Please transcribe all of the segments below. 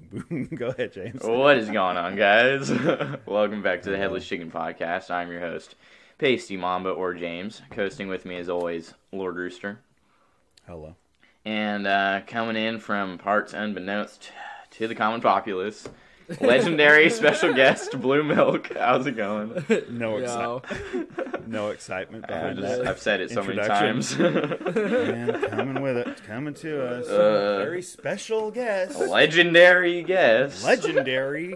Go ahead, James. What is going on, guys? Welcome back to the Headless Chicken Podcast. I'm your host, Pasty Mamba or James. Coasting with me, as always, Lord Rooster. Hello. And coming in from parts unbeknownst to the common populace, legendary special guest, Blue Milk. How's it going? No excitement behind that. I've said it so many times. Man, coming with it. Coming to us. Very special guest. Legendary guest. Legendary.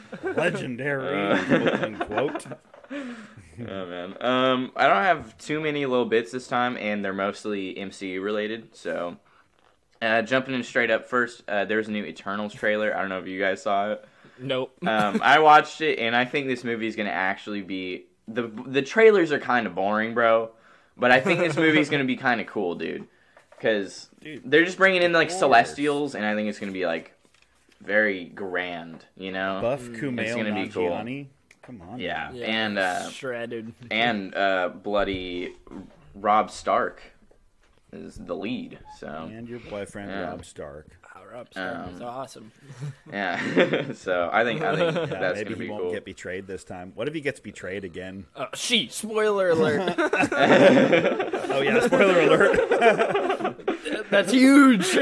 Quote. Oh, man. I don't have too many little bits this time, and they're mostly MCU related, so... jumping in straight up first, there's a new Eternals trailer. I don't know if you guys saw it. Nope. I watched it, and I think this movie is going to actually be... The trailers are kind of boring, bro. But I think this movie is going to be kind of cool, dude. Because they're just bringing in, like, Celestials, and I think it's going to be, like, very grand, you know? Buff Kumail Nanjiani. Come on. Yeah. And shredded. And bloody Rob Stark is the lead, so... And your boyfriend, Rob Stark. Rob Stark is awesome. Yeah, so I think that's going to be cool. Maybe he won't get betrayed this time. What if he gets betrayed again? Spoiler alert. Oh, yeah, spoiler alert. That's huge.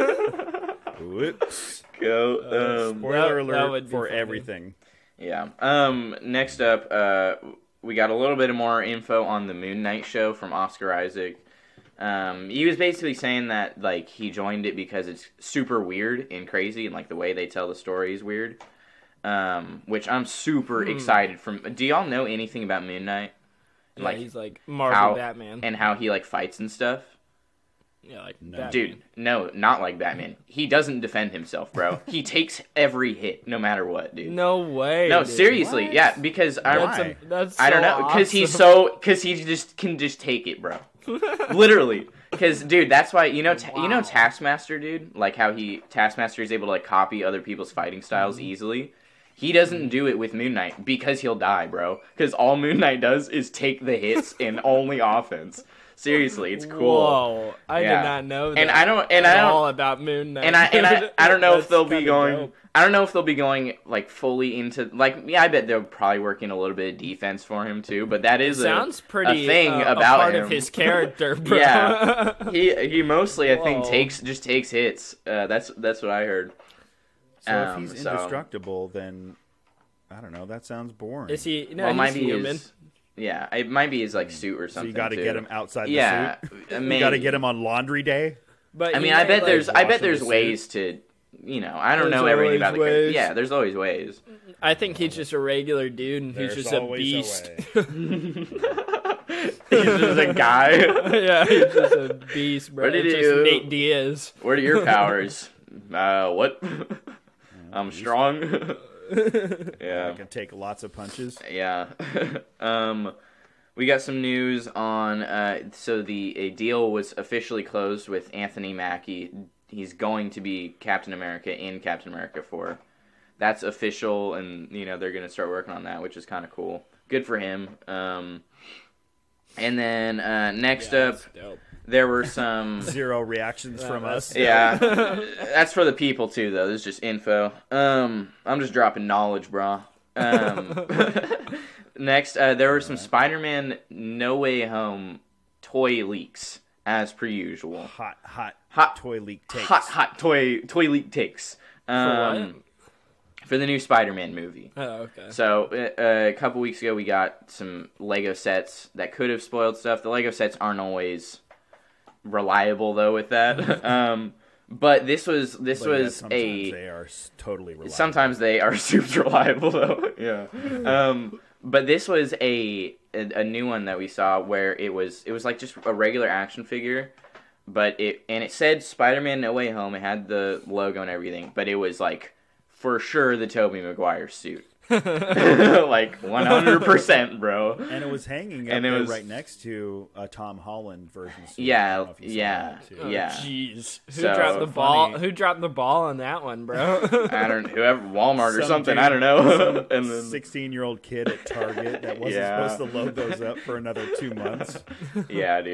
Whoops. Go. Spoiler that alert for funny. everything. Yeah. Next up, we got a little bit more info on the Moon Knight show from Oscar Isaac. He was basically saying that, like, he joined it because it's super weird and crazy, and, like, the way they tell the story is weird. Which I'm super excited from. Do y'all know anything about Moon Knight? Yeah, Like, he's like Marvel Batman. And how he, like, fights and stuff? Yeah, like No. Dude, no, not like Batman. He doesn't defend himself, bro. He takes every hit, no matter what, dude. No way. No, dude. seriously, What? yeah, because Why? That's so I don't know, because awesome. because he just can just take it, bro. Literally, because dude, that's why you know Taskmaster, dude, like how Taskmaster is able to like copy other people's fighting styles easily. He doesn't do it with Moon Knight because he'll die, bro. Because all Moon Knight does is take the hits and only offense. Seriously, it's cool. Whoa, I did not know that. And I don't all about Moon Knight. And I don't know if That's they'll be kinda going. dope. I don't know if they'll be going like fully into like. Yeah, I bet they'll probably work in a little bit of defense for him too. But that is Sounds a pretty thing a about part him. of his character, bro. Yeah, he mostly I think Whoa. takes hits. That's what I heard. So if he's indestructible, then I don't know. That sounds boring. Is he? No, Well, it he's might be human. his. Yeah, it might be his like suit or So something. you got to too. get him outside Yeah, the suit. I You mean, got to get him on laundry day. But I mean, you I know, bet like, there's washing the suit. ways to. You know, I don't There's know everything always about the. ways. Yeah, there's always ways. I think he's just a regular dude, and he's just a beast. He's just a guy. Yeah, he's just a beast, bro. What did It's he just do? Nate Diaz. What are your powers? What? I'm strong. I Yeah. can take lots of punches. Yeah. We got some news on, so a deal was officially closed with Anthony Mackie. He's going to be Captain America in Captain America 4. That's official, and, you know, they're going to start working on that, which is kind of cool. Good for him. And then next up, That's dope. there were some... 0 reactions from us. Yeah, that's for the people too, though. This is just info. I'm just dropping knowledge, bro. Next, there were some Spider-Man No Way Home toy leaks, as per usual. Hot toy leak takes. Hot toy leak takes. For what? For the new Spider-Man movie. Oh, okay. So, a couple weeks ago, we got some Lego sets that could have spoiled stuff. The Lego sets aren't always reliable, though, with that. But this was Sometimes they are totally reliable. Sometimes they are super reliable, though. Yeah. But this was a new one that we saw where it was like just a regular action figure, but it said Spider-Man No Way Home. It had the logo and everything, but it was like for sure the Tobey Maguire suit. Like 100%, bro. And it was hanging up And it there was- right next to a Tom Holland version. Suit. I Yeah, don't know if you saw yeah, that, too. yeah. Jeez. Who So dropped the ball? funny. Who dropped the ball on that one, bro? I don't whoever Walmart or Some something. dude- I don't know. And then 16-year-old kid at Target that wasn't Yeah. supposed to load those up for another 2 months. yeah, dude.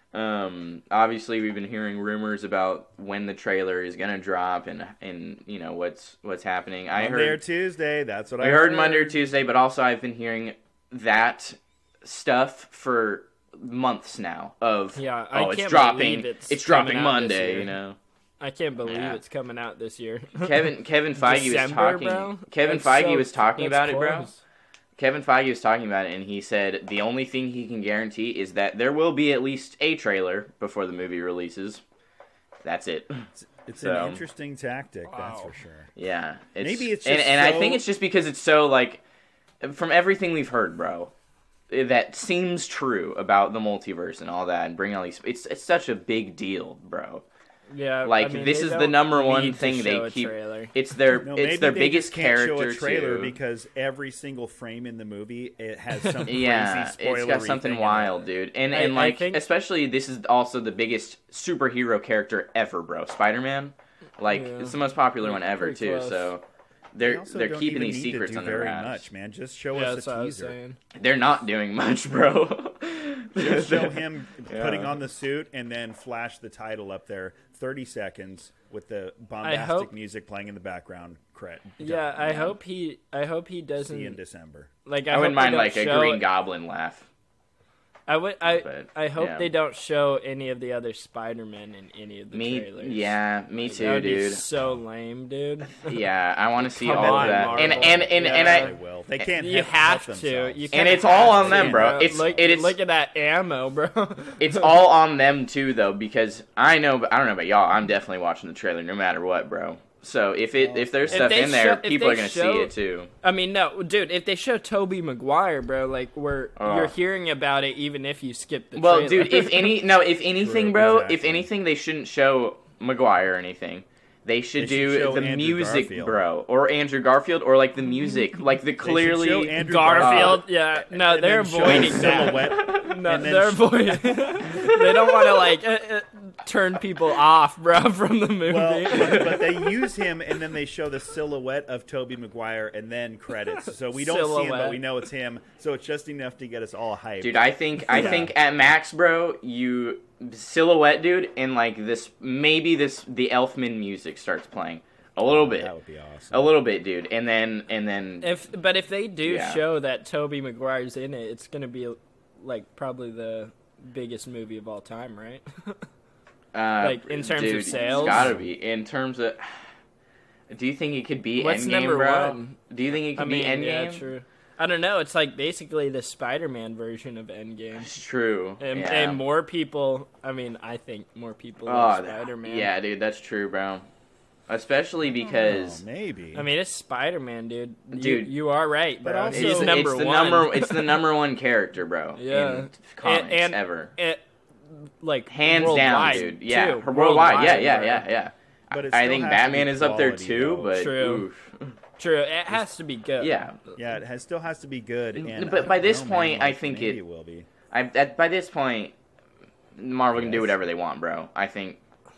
Obviously, we've been hearing rumors about when the trailer is gonna drop and you know what's happening. Monday or Tuesday. That's what I heard. Monday or Tuesday, but also I've been hearing that stuff for months now. It's dropping. It's dropping Monday. You know. I can't believe it's coming out this year. Kevin Feige was talking. Bro? Kevin Feige was talking about it, bro. Kevin Feige was talking about it, and he said the only thing he can guarantee is that there will be at least a trailer before the movie releases. That's it. It's an interesting tactic, that's for sure. Yeah. Maybe it's just and I think it's just because it's so, like, from everything we've heard, bro, that seems true about the multiverse and all that, and bringing all these... It's such a big deal, bro. Yeah, like, this is the number one thing they keep. It's their biggest character. Show a trailer too. Because every single frame in the movie it has some crazy it's got something wild, dude. And I think, especially this is also the biggest superhero character ever, bro. Spider-Man, it's the most popular one ever too. Close. So they're keeping these secrets under wraps. Much, man. Just show us a teaser. They're not doing much, bro. Just show him putting on the suit and then flash the title up there. 30 seconds with the bombastic music playing in the background. I hope he doesn't. See you in December. Like I wouldn't mind like a Green Goblin laugh. I hope they don't show any of the other Spider-Men in any of the trailers. Yeah, me too, that would dude. Be so lame, dude. Yeah, I want to see all of that. Marvel. And they will. They can't. You have to. And it's all on them, bro. Look at that ammo, bro. It's all on them too, though, because I don't know about y'all. I'm definitely watching the trailer no matter what, bro. So if there's stuff in there, people are gonna see it too. I mean, no, dude. If they show Tobey Maguire, bro, like you're hearing about it, even if you skip the trailer. Well, dude, if anything, bro, if anything, they shouldn't show Maguire or anything. They should do the music, Garfield. Bro, or Andrew Garfield, or like the music, like the clearly Garfield. Yeah, no, they're avoiding that. No, they're avoiding. They don't want to like turn people off, bro, from the movie. Well, but they use him, and then they show the silhouette of Tobey Maguire, and then credits. So we don't see him, but we know it's him. So it's just enough to get us all hyped. Dude, I think at max, bro, silhouette, dude, and like the Elfman music starts playing a little bit. That would be awesome. A little bit, dude, and then if they do show that Tobey Maguire's in it, it's gonna be like probably the biggest movie of all time, right? Like in terms of sales, it's gotta be. In terms of, do you think it could be What's Endgame, number bro? one? Do you think it could be Endgame? Yeah, true. I don't know. It's like basically the Spider-Man version of Endgame. It's true. And more people. I mean, I think more people love Spider-Man. Yeah, dude, that's true, bro. Especially because maybe. I mean, it's Spider-Man, dude. You are right, bro. But also, he's number one. It's the number one character, bro. Yeah. In comics ever. Like hands worldwide, down, dude. Yeah, too. Worldwide. Yeah. But I think Batman is up there too, but true. True, it has to be good. Yeah, it still has to be good. And but by this point, I think it will be. By this point, Marvel can do whatever they want, bro. I think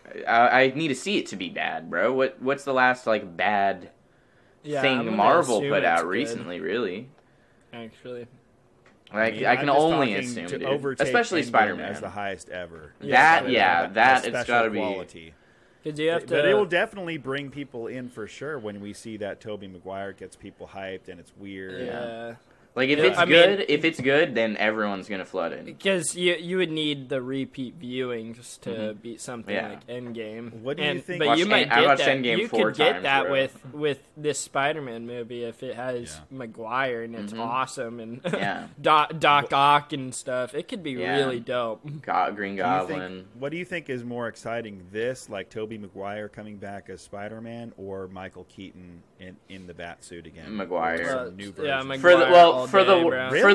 I need to see it to be bad, bro. What's the last like bad thing Marvel put out recently? Really, actually. Like I can only assume, dude. Especially Spider-Man as the highest ever. That it's got to be quality. But it will definitely bring people in for sure when we see that Tobey Maguire gets people hyped and it's weird. Yeah. Like if it's good, then everyone's gonna flood in. Because you would need the repeat viewings to beat something like Endgame. What do you think? But you might get that. Endgame you 4 could get times, that bro. with this Spider-Man movie if it has Maguire and it's awesome and Yeah. Doc Ock and stuff. It could be really dope. Green Goblin. What do you think is more exciting? This, like Tobey Maguire coming back as Spider-Man, or Michael Keaton in the bat suit again? Maguire. New version. Yeah, Maguire. For the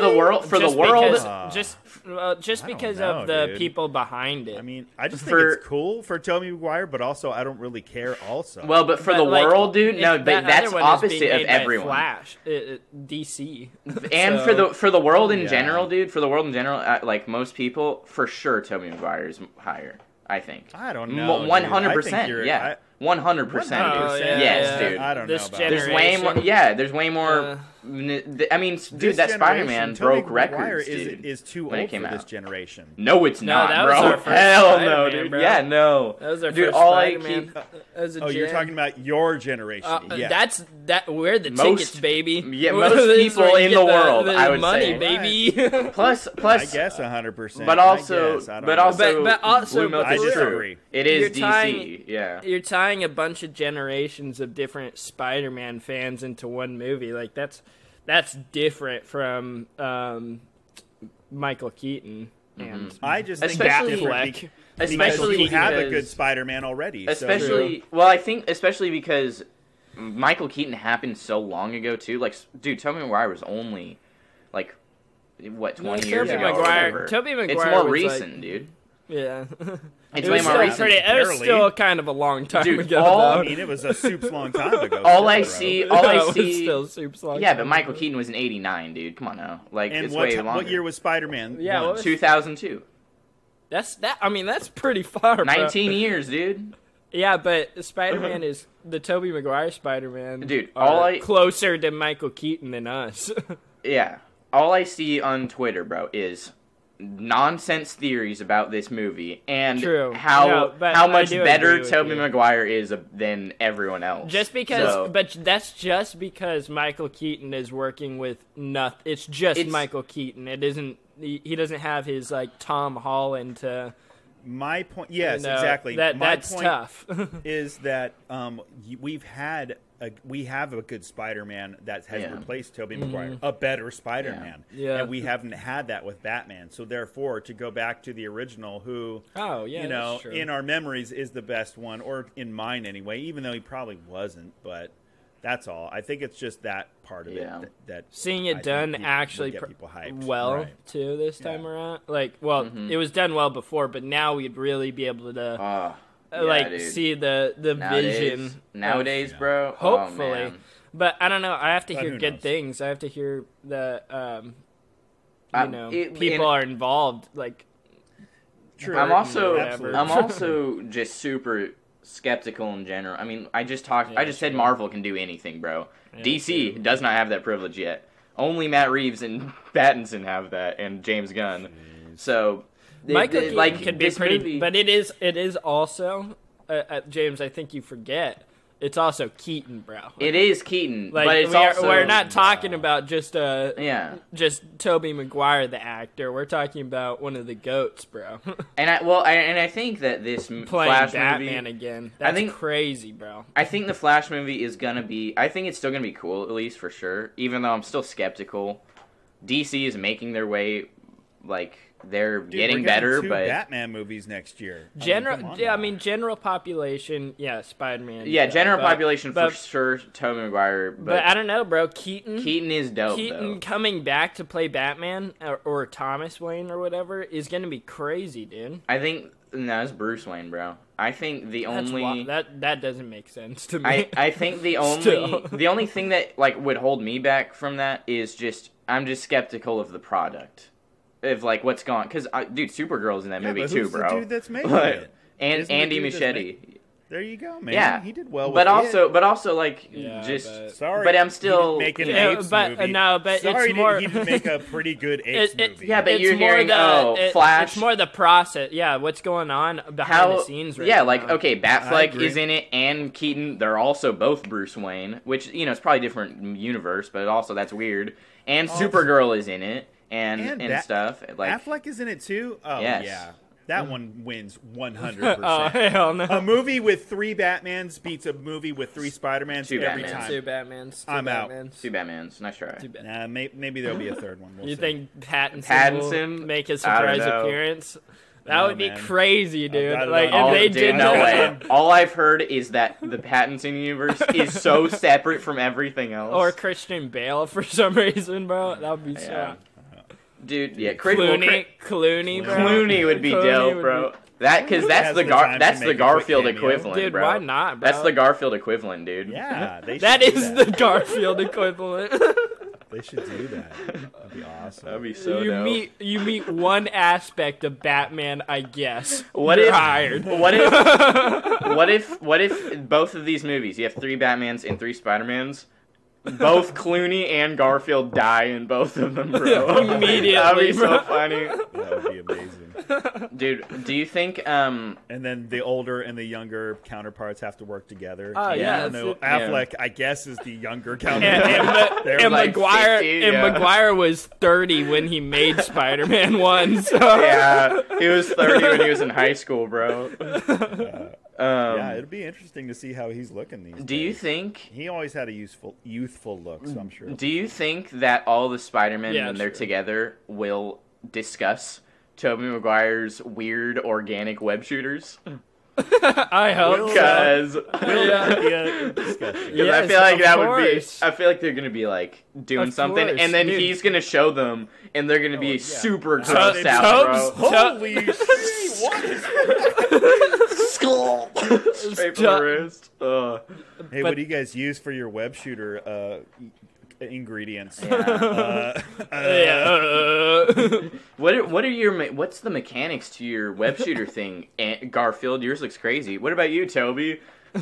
world, just because of the people behind it. I mean, I just think it's cool for Tobey Maguire, but also I don't really care. Also, well, but for the world, dude, no, but that's opposite of everyone. Flash, DC, and for the world in general, dude, for the world in general, like most people, for sure, Tobey Maguire is higher. I think. I don't know. 100%. Yeah. 100%, dude. Yes, dude. I don't know about that. There's way more. Yeah, there's way more. I mean, dude, that Spider-Man broke records, dude. Is too old for this generation. No, it's not, that bro. Was our first Hell no, dude. Bro. Yeah, no. That was our dude, first all Spider-Man. You're talking about your generation. Yeah. We're the tickets, baby. Yeah, most people in the world, I would money, say. Baby. Right. Plus, I guess 100%. But also, Blue Milk is true. It is DC. Yeah. You're tying a bunch of generations of different Spider-Man fans into one movie. Like that's different from Michael Keaton. And I just think that's different especially we have a good Spider-Man already. Especially, well, I think especially because Michael Keaton happened so long ago too. Like, dude, Tobey Maguire was only like what 20 years ago. Tobey Maguire. It's more recent, dude. Yeah. It's way more recent. It was still kind of a long time ago. I mean, it was a soup's long time ago. all I see. Still soup's long. Yeah, but Michael Keaton was in '89, dude. Come on now, like and it's way longer. What year was Spider-Man? Yeah, 2002. I mean, that's pretty far. 19 years, dude. Yeah, but Spider-Man is the Tobey Maguire Spider-Man. Dude, closer to Michael Keaton than us. Yeah, all I see on Twitter, bro, is nonsense theories about this movie and how much better Tobey Maguire is than everyone else. But that's just because Michael Keaton is working with nothing. It's Michael Keaton. It isn't. He doesn't have his like Tom Holland to. My point, yes, exactly. That's point tough. Is that we have a good Spider-Man that has replaced Tobey Maguire, a better Spider-Man, and we haven't had that with Batman. So therefore, to go back to the original, who in our memories is the best one, or in mine anyway, even though he probably wasn't, but. That's all. I think it's just that part of it that seeing it done actually too this time around. Like, it was done well before, but now we'd really be able to see the vision nowadays, bro. Hopefully, but I don't know. I have to hear good things. I have to hear that people are involved. Like, true. I'm also just super skeptical in general. I mean, I just said Marvel can do anything, bro. Yeah, DC does not have that privilege yet. Only Matt Reeves and Pattinson have that, and James Gunn. So, Michael Keaton could be pretty, but it is also James. I think you forget. It's also Keaton, bro. It is Keaton, like, but we're not talking about just Tobey Maguire the actor. We're talking about one of the GOATs, bro. and I think that this playing Flash Batman movie, again. That's crazy, bro. I think the Flash movie is gonna be. I think it's still gonna be cool, at least for sure. Even though I'm still skeptical. DC is making their way, like. They're getting better, but Batman movies next year. General population, Spider-Man. Yeah, general population for sure. Tobey Maguire, but I don't know, bro. Keaton is dope. Keaton coming back to play Batman or Thomas Wayne or whatever is gonna be crazy, dude. I think it's Bruce Wayne, bro. I think that doesn't make sense to me. I think the only thing that like would hold me back from that is I'm just skeptical of the product. Of like what's gone, because dude, Supergirl's in that movie too, bro. The dude that's making it? And Andy Muschietti. There you go, man. Yeah, he did well. But also, like, sorry. But I'm still make an apes movie. No, but sorry, it's more. He didn't make a pretty good apes movie. Yeah, but you're hearing Flash. It's more the process. Yeah, what's going on behind the scenes right now. Yeah, like Batfleck is in it, and Keaton. They're also both Bruce Wayne, which it's probably a different universe, but also that's weird. And Supergirl is in it. And stuff. Like Affleck is in it too? Oh, yes. Yeah. That one wins 100%. Oh, hell no. A movie with 3 Batmans beats a movie with 3 Spider-Mans every time. 2 Batmans. I'm out. 2 Batmans. Nice try. Nah, maybe there'll be a third one. You think Pattinson will make a surprise appearance? That would be crazy, dude. Like if they did no way. All I've heard is that the Pattinson universe is so separate from everything else. Or Christian Bale for some reason, bro. That would be so. Dude, Clooney, bro. Clooney would be dope, bro. That's the Garfield equivalent, dude, bro. Why not, bro? That's the Garfield equivalent, dude. Yeah, that is the Garfield equivalent. They should do that. That'd be awesome. That'd be so dope. You meet one aspect of Batman, I guess. What You're if hired? What if both of these movies, you have 3 Batmans and 3 Spider-Mans, both Clooney and Garfield die in both of them, bro. Immediately. That'd be so funny. That would be amazing. Dude, do you think and then the older and the younger counterparts have to work together? Oh yeah. Affleck, I guess, is the younger counterpart. And like Maguire 50, yeah. Maguire was 30 when he made Spider-Man 1. So. Yeah, he was 30 when he was in high school, bro. Yeah, it'd be interesting to see how he's looking these days. Do you think he always had a youthful look? So I'm sure. Do you think that all the Spider-Men when they're together will discuss Tobey Maguire's weird organic web shooters? I hope because yes, I feel like that course. would be. I feel like they're gonna be like doing something, and then dude. He's gonna show them, and they're gonna be super grossed out, bro. Holy shit! What is skull straight from the wrist? Hey, what do you guys use for your web shooter ingredients? What's the mechanics to your web shooter thing? Garfield, yours looks crazy. What about you, Toby?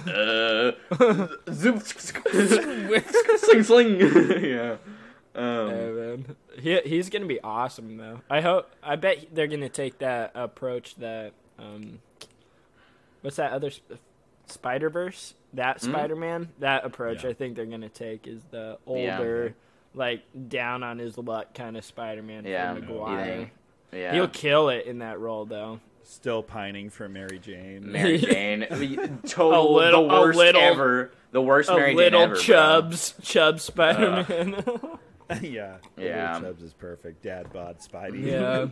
Zoom, sling, sling. Yeah. Man. He's gonna be awesome though. I bet they're gonna take that approach that what's that other Spider-Verse? That Spider-Man? That approach I think they're gonna take is the older, like down on his luck kind of Spider-Man from Maguire. Yeah. He'll kill it in that role though. Still pining for Mary Jane. Mary Jane, the worst ever. The worst Mary Jane ever. Chubbs Spider-Man. Yeah. Chubbs is perfect. Dad bod Spidey. Yeah.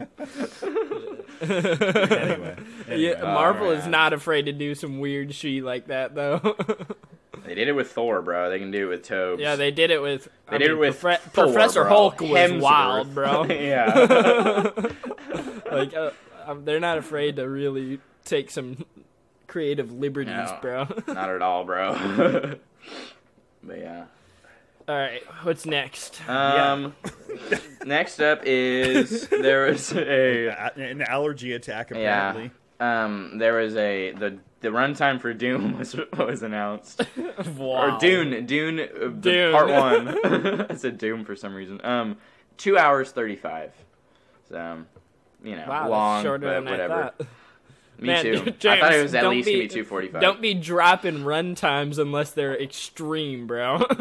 Anyway. Yeah, Marvel is not afraid to do some weird shit like that though. They did it with Thor, bro. They can do it with Tobes. Yeah, they did it with. Thor, Professor bro. Hulk was Hemsworth. wild, bro. Yeah. Like they're not afraid to really take some creative liberties, bro. Not at all, bro. But yeah. All right, what's next? Next up is there was an allergy attack apparently. Yeah. There was the runtime for Doom was announced. Wow. Or Dune. Part 1. I said Doom for some reason. 2 hours 35. So, wow, long, shorter but than whatever. I thought. Me Man, too. James, I thought it was at least going to be 2:45. Don't be dropping run times unless they're extreme, bro. So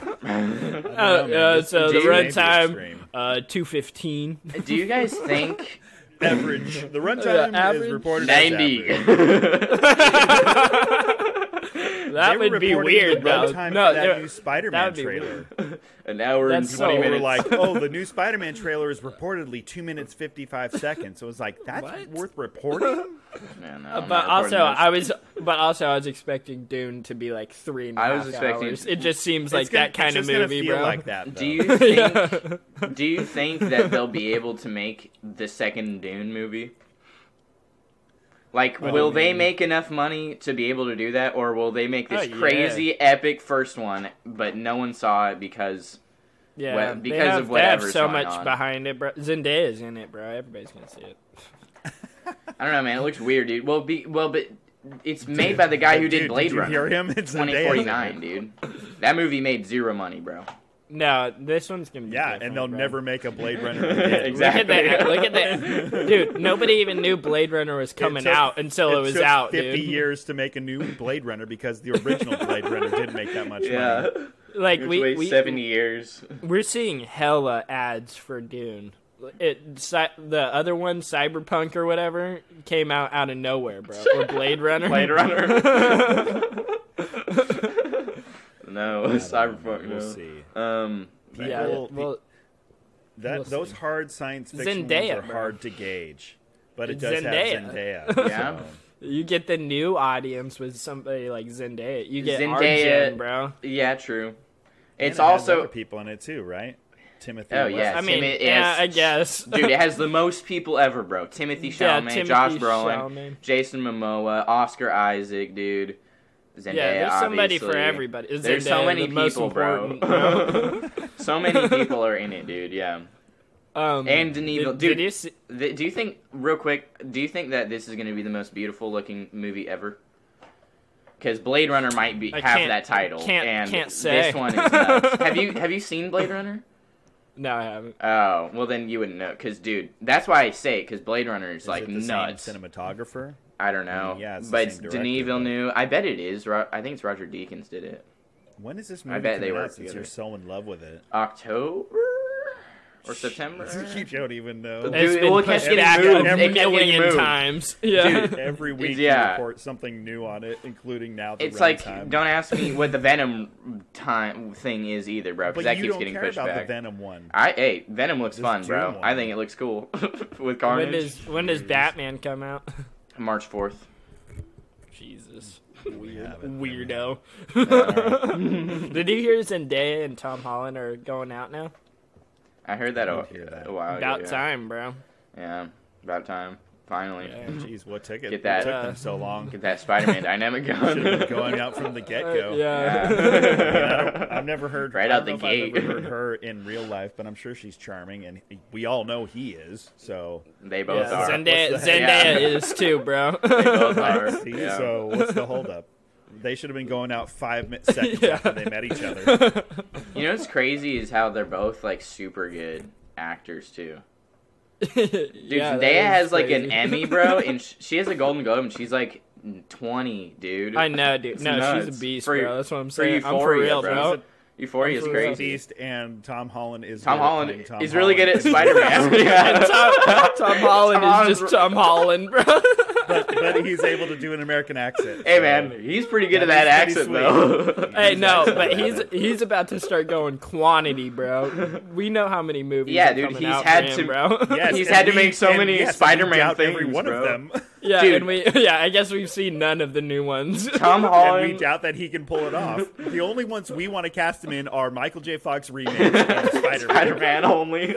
the run time, 2:15. Do you guys think... Average. The runtime is reported 90. as That would be weird, though. No, that new Spider-Man trailer. An hour and 20 minutes. We're like, the new Spider-Man trailer is reportedly 2 minutes 55 seconds. So it's like, that's worth reporting. Man, no, but also, I was expecting Dune to be like 3.5 hours. It just seems like that kind of movie, bro. Like that, do you think? Do you think that they'll be able to make the second Dune movie? Like, will they make enough money to be able to do that, or will they make this crazy epic first one, but no one saw it because of they have whatever's so going much on. behind it, bro. Zendaya's in it, bro. Everybody's gonna see it. I don't know, man. It looks weird, dude. But it's made by the guy who did Blade Runner. Did you hear him? It's 2049, dude. That movie made zero money, bro. No, this one's gonna be different, and they'll bro. never make a Blade Runner again. Exactly. Look at that. Dude, nobody even knew Blade Runner was coming out until it was out, 50 dude. years to make a new Blade Runner because the original Blade Runner didn't make that much money. Like we 70 years. We're seeing hella ads for Dune. The other one, Cyberpunk or whatever, came out of nowhere, bro. Or Blade Runner. Blade Runner. No, Cyberpunk. We'll see. Those hard science fiction ones are hard to gauge, but it does have Zendaya. Yeah. You get the new audience with somebody like Zendaya. You get Arjen, bro. Yeah, true. It's also other people in it too, right? Timothy. Oh yeah, I mean, I guess. Dude, it has the most people ever, bro. Timothy Chalamet, Josh Brolin, Jason Momoa, Oscar Isaac, dude. Zendaya, there's somebody obviously. for everybody. There's so many people, bro. So many people are in it, dude. Yeah. And Denis, dude. Do you think, real quick? Do you think that this is going to be the most beautiful looking movie ever? Because Blade Runner might have that title, can't say. This one is nuts. Have you seen Blade Runner? No, I haven't. Oh, well then you wouldn't know. Because, dude, that's why I say it. Because Blade Runner is like it the nuts. Same cinematographer. I don't know. Yeah, it's but it's Denis Villeneuve. I bet it is. I think it's Roger Deakins did it. When is this movie? I bet they work together. Since you're so in love with it. October or September? You don't even know. It's been pushed back a million times. Yeah. Dude, every week you report something new on it, including now. It's like, don't ask me what the Venom thing is either, bro, because that keeps getting pushed back. The Venom one. Venom looks fun, bro. One. I think it looks cool with Carnage. When does Batman come out? March 4th. Jesus. Weirdo. Right. Did you hear Zendaya and Tom Holland are going out now? I heard that a while ago. About time, bro. Yeah, about time. Finally. Yeah, jeez, what took it? Get that, took them so long? Get that Spider-Man dynamic going. Should have been going out from the get-go. Yeah. I've never heard right out the gate. I've never heard her in real life, but I'm sure she's charming, and we all know he is. So they both are. Zendaya is too, bro. They both are. So what's the holdup? They should have been going out 5 seconds after they met each other. You know what's crazy is how they're both like super good actors too. Dude, Zendaya has like an Emmy, bro, and she has a Golden Globe, and she's like 20, dude. I know, dude. No, she's a beast, bro. That's what I'm saying. I'm for real, bro. Euphoria is crazy. Beast, and Tom Holland is really good at Spider-Man. Tom Holland is just Tom Holland, bro. But he's able to do an American accent. Hey, man, he's pretty good at that accent, though. Hey, no, but he's about to start going quantity, bro. We know how many movies. Yeah, dude, he's had to, bro. Yes, he's had to make so many Spider-Man things, every one bro. of them. Yeah, dude. and I guess we've seen none of the new ones. Tom Holland, and we doubt that he can pull it off. The only ones we want to cast him in are Michael J. Fox remakes and Spider-Man only.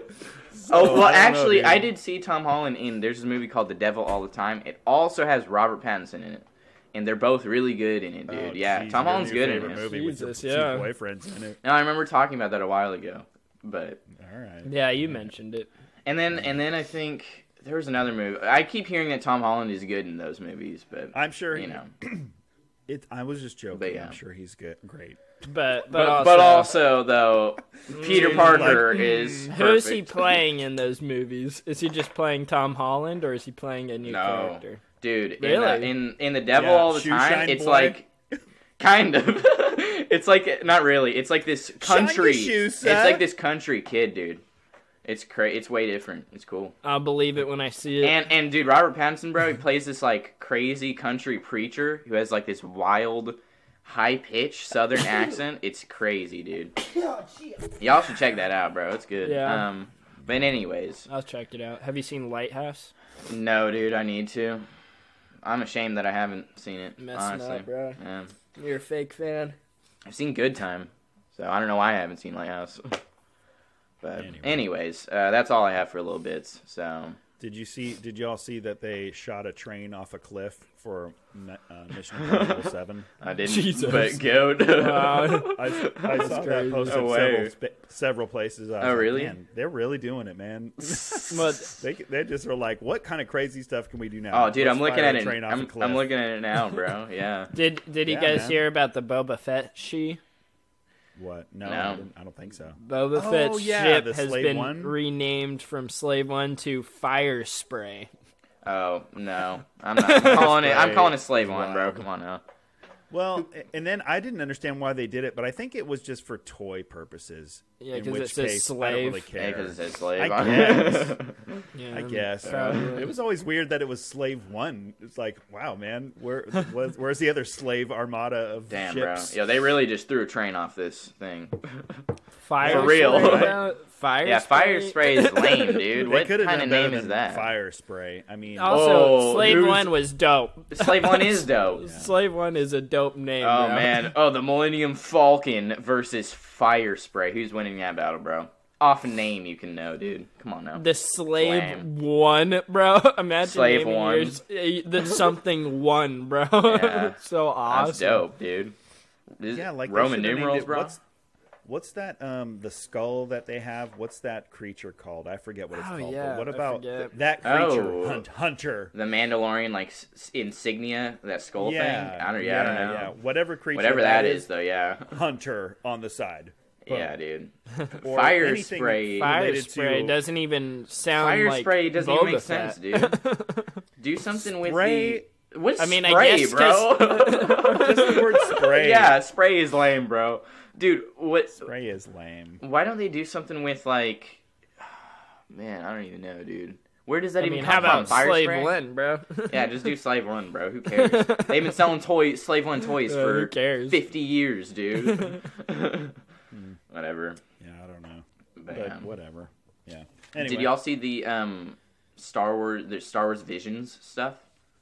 I did see Tom Holland in. There's this movie called The Devil All the Time. It also has Robert Pattinson in it, and they're both really good in it, dude. Geez, Tom Holland's good in it. Movie Jesus, with your two boyfriends in it. No, I remember talking about that a while ago, but all right. Yeah, you mentioned it. And then I think there was another movie. I keep hearing that Tom Holland is good in those movies, but I'm sure you know. I was just joking. But yeah. I'm sure he's good. Great. But also though, Peter Parker is perfect. Who is he playing in those movies? Is he just playing Tom Holland, or is he playing a new character? Dude, really? In The Devil All the Time, it's boy. Like kind of. It's like not really. It's like this country. It's like this country kid, dude. It's It's way different. It's cool. I'll believe it when I see it. And dude, Robert Pattinson, bro, he plays this like crazy country preacher who has like this wild, high-pitched Southern accent. It's crazy, dude. Y'all should check that out, bro. It's good. Yeah. But anyways, I'll check it out. Have you seen Lighthouse? No, dude. I need to. I'm ashamed that I haven't seen it. Messing honestly. up, bro. Yeah. You're a fake fan. I've seen Good Time, so I don't know why I haven't seen Lighthouse. But anyways, that's all I have for little bits. So did y'all see that they shot a train off a cliff for Mission Impossible 7? I didn't. Jesus. But go. I saw that posted several places. Oh, really? Like, man, they're really doing it, man. they just were like, what kind of crazy stuff can we do now? Oh, dude, I'm looking at it. I'm looking at it now, bro. Yeah. Did you guys hear about the Boba Fett What? No. I don't think so. Boba Fett's ship has been one? Renamed from Slave One to Fire Spray. Oh no, I'm not calling it. I'm calling it Slave One, bro. Come on now. Well, and then I didn't understand why they did it, but I think it was just for toy purposes. Yeah, because it says slave. I don't really care. Yeah, because it says slave. I guess. It was always weird that it was Slave One. It's like, wow, man, where's the other slave armada of ships? Bro. Yeah, they really just threw a train off this thing. Fire for real. Fire spray is lame, dude. What kind of name is that? Fire spray. I mean, also, Slave One was dope. Slave One is dope. Yeah. Slave One is a dope name. Oh bro. Man. Oh, the Millennium Falcon versus Fire Spray. Who's winning that battle, bro? off name you can know, dude. Come on now. The Slave One, bro. Imagine Slave One. The something one, bro. Yeah. So awesome. That's dope, dude. Yeah, like Roman numerals, bro. What's that? The skull that they have. What's that creature called? I forget what it's called. Yeah, but what about that creature? Hunter. The Mandalorian, like insignia, that skull thing. I don't know. Yeah. Whatever creature. Whatever that is, though. Yeah. Hunter on the side. Yeah, dude. Fire spray. Fire spray doesn't even sound Fire like spray doesn't even make sense, dude. Do something with the... What's spray, I guess, bro? Just the word spray. Yeah, spray is lame, bro. Dude, what? Spray is lame. Why don't they do something with, like... Man, I don't even know, dude. Where does that even come from? How about Fire Slave spray? One, bro? Yeah, just do Slave One, bro. Who cares? They've been selling Slave One toys for 50 years, dude. Whatever. Yeah, I don't know. But whatever. Yeah. Anyway. Did y'all see the Star Wars Visions stuff?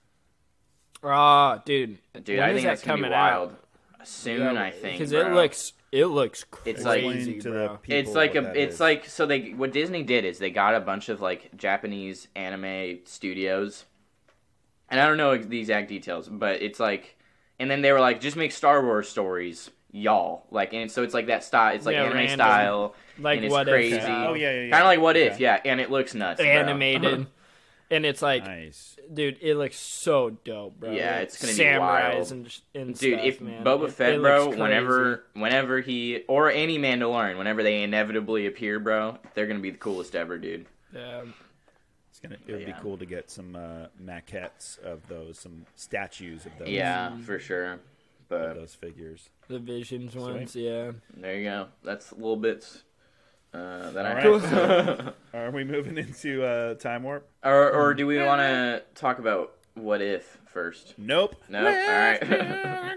Oh, dude. Dude, I think that's gonna be wild. Soon, I think. Because it looks crazy. It's like bro. It's like so what Disney did is they got a bunch of like Japanese anime studios, and I don't know the exact details, but it's like, and then they were like, just make Star Wars stories, y'all. Like, and so it's like that style. It's like anime random. style, like and it's What crazy. If. Oh yeah. Kind of like What If, yeah, and it looks nuts, animated. And it's like, nice. Dude, it looks so dope, bro. Yeah, it's gonna be wild. And dude, stuff, if man. Boba Fett, bro, whenever he or any Mandalorian, whenever they inevitably appear, bro, they're gonna be the coolest ever, dude. Yeah. It would be cool to get some maquettes of those, some statues of those. Yeah, for sure. But those figures, the Visions ones, yeah. There you go. That's little bits. That I have. So, are we moving into Time Warp? Or do we want to talk about What If first? Nope. All right.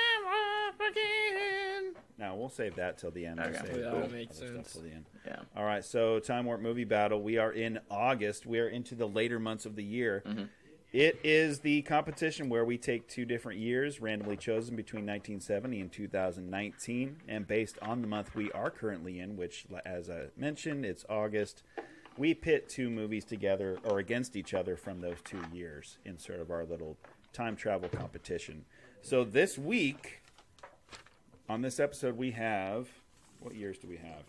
No, we'll save that till the end. Okay. That makes sense. Till the end. Yeah. All right, so Time Warp Movie Battle. We are in August. We are into the later months of the year. Mm-hmm. It is the competition where we take 2 different years, randomly chosen between 1970 and 2019, and based on the month we are currently in, which, as I mentioned, it's August, we pit 2 movies together or against each other from those 2 years in sort of our little time travel competition. So this week, on this episode, we have... What years do we have?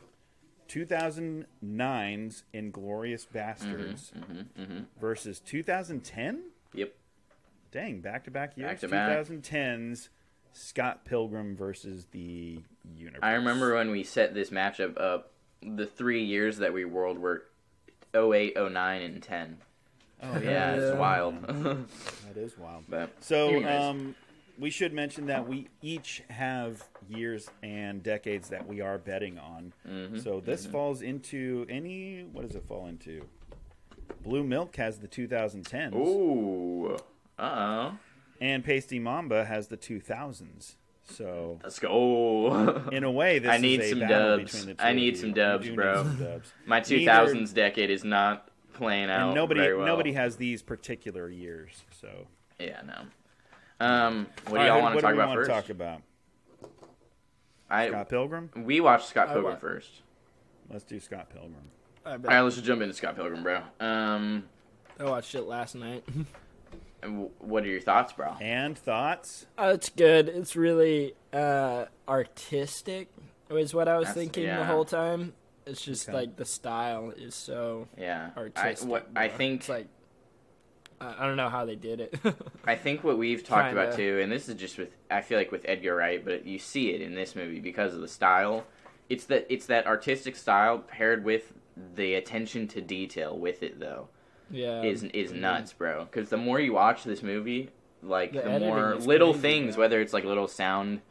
2009's Inglourious Bastards versus 2010? Yep. Dang, back-to-back years. Back-to-back. 2010's Scott Pilgrim versus the Universe. I remember when we set this matchup up, the 3 years that we rolled were 08, 09, and 10. Oh, yeah, it's wild. That is wild. But so, we should mention that we each have years and decades that we are betting on. Mm-hmm. So this falls into what does it fall into? Blue Milk has the 2010s. Ooh. Uh-oh. And Pasty Mamba has the 2000s. So let's go. In a way, this is a some battle dubs. between the two. I need some dubs, bro. My 2000s decade is not playing out and very well. Nobody has these particular years, so... Yeah, no. What do y'all want to talk about first? Talk about? Scott Pilgrim? We watched Scott Pilgrim first. Let's do Scott Pilgrim. All right, let's just jump into Scott Pilgrim, bro. I watched it last night. What are your thoughts, bro? And thoughts? It's good. It's really artistic, was what I was thinking the whole time. It's just like the style is so artistic. I think... It's like, I don't know how they did it. I think what we've talked about too, and this is just I feel like with Edgar Wright, but you see it in this movie because of the style. It's that artistic style paired with the attention to detail with it, though. Yeah, is nuts, bro. Because the more you watch this movie, like the more little things, whether it's like little sound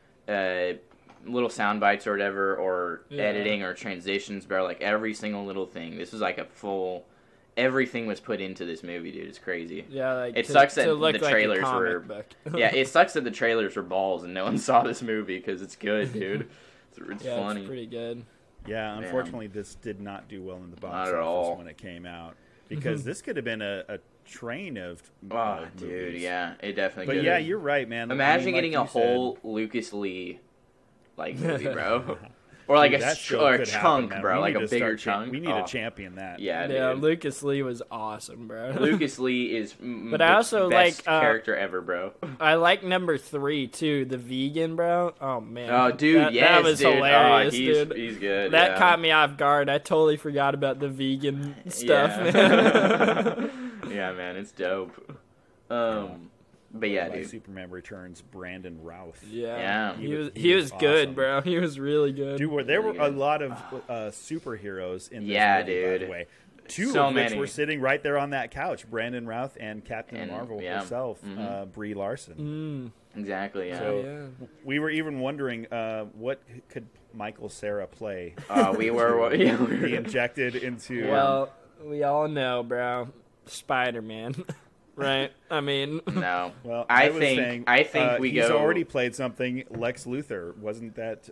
bites or whatever, or editing or transitions, bro. Like every single little thing. This is like a full. Everything was put into this movie, dude. It's crazy. Yeah, like it sucks that the trailers were. Yeah, it sucks that the trailers were balls and no one saw this movie because it's good, dude. It's funny. It's pretty good. Yeah, unfortunately, this did not do well in the box office when it came out because this could have been a train of. Oh, dude, yeah, it definitely. But you're right, man. Imagine getting a whole Lucas Lee movie, bro. or like a chunk, bro, like a bigger chunk. We need to champion that. Yeah, yeah. Lucas Lee was awesome, bro. Lucas Lee is, but I also best character ever, bro. I like number 3 too, the vegan, bro. Oh man, oh dude, that was dude. hilarious, dude. He's good. That caught me off guard. I totally forgot about the vegan stuff. Yeah, yeah, man, it's dope. But yeah, dude. Superman Returns, Brandon Routh. Yeah. He was awesome. Good, bro. He was really good. Dude, there were a lot of superheroes in this movie, dude. by the way. Two of which were sitting right there on that couch. Brandon Routh and Captain Marvel herself, Brie Larson. Exactly, yeah. So we were even wondering what could Michael Cera play. We were be injected into... Well, we all know, bro. Spider-Man. Right? I mean, no. Well, I think he's already played something. Lex Luthor, wasn't that?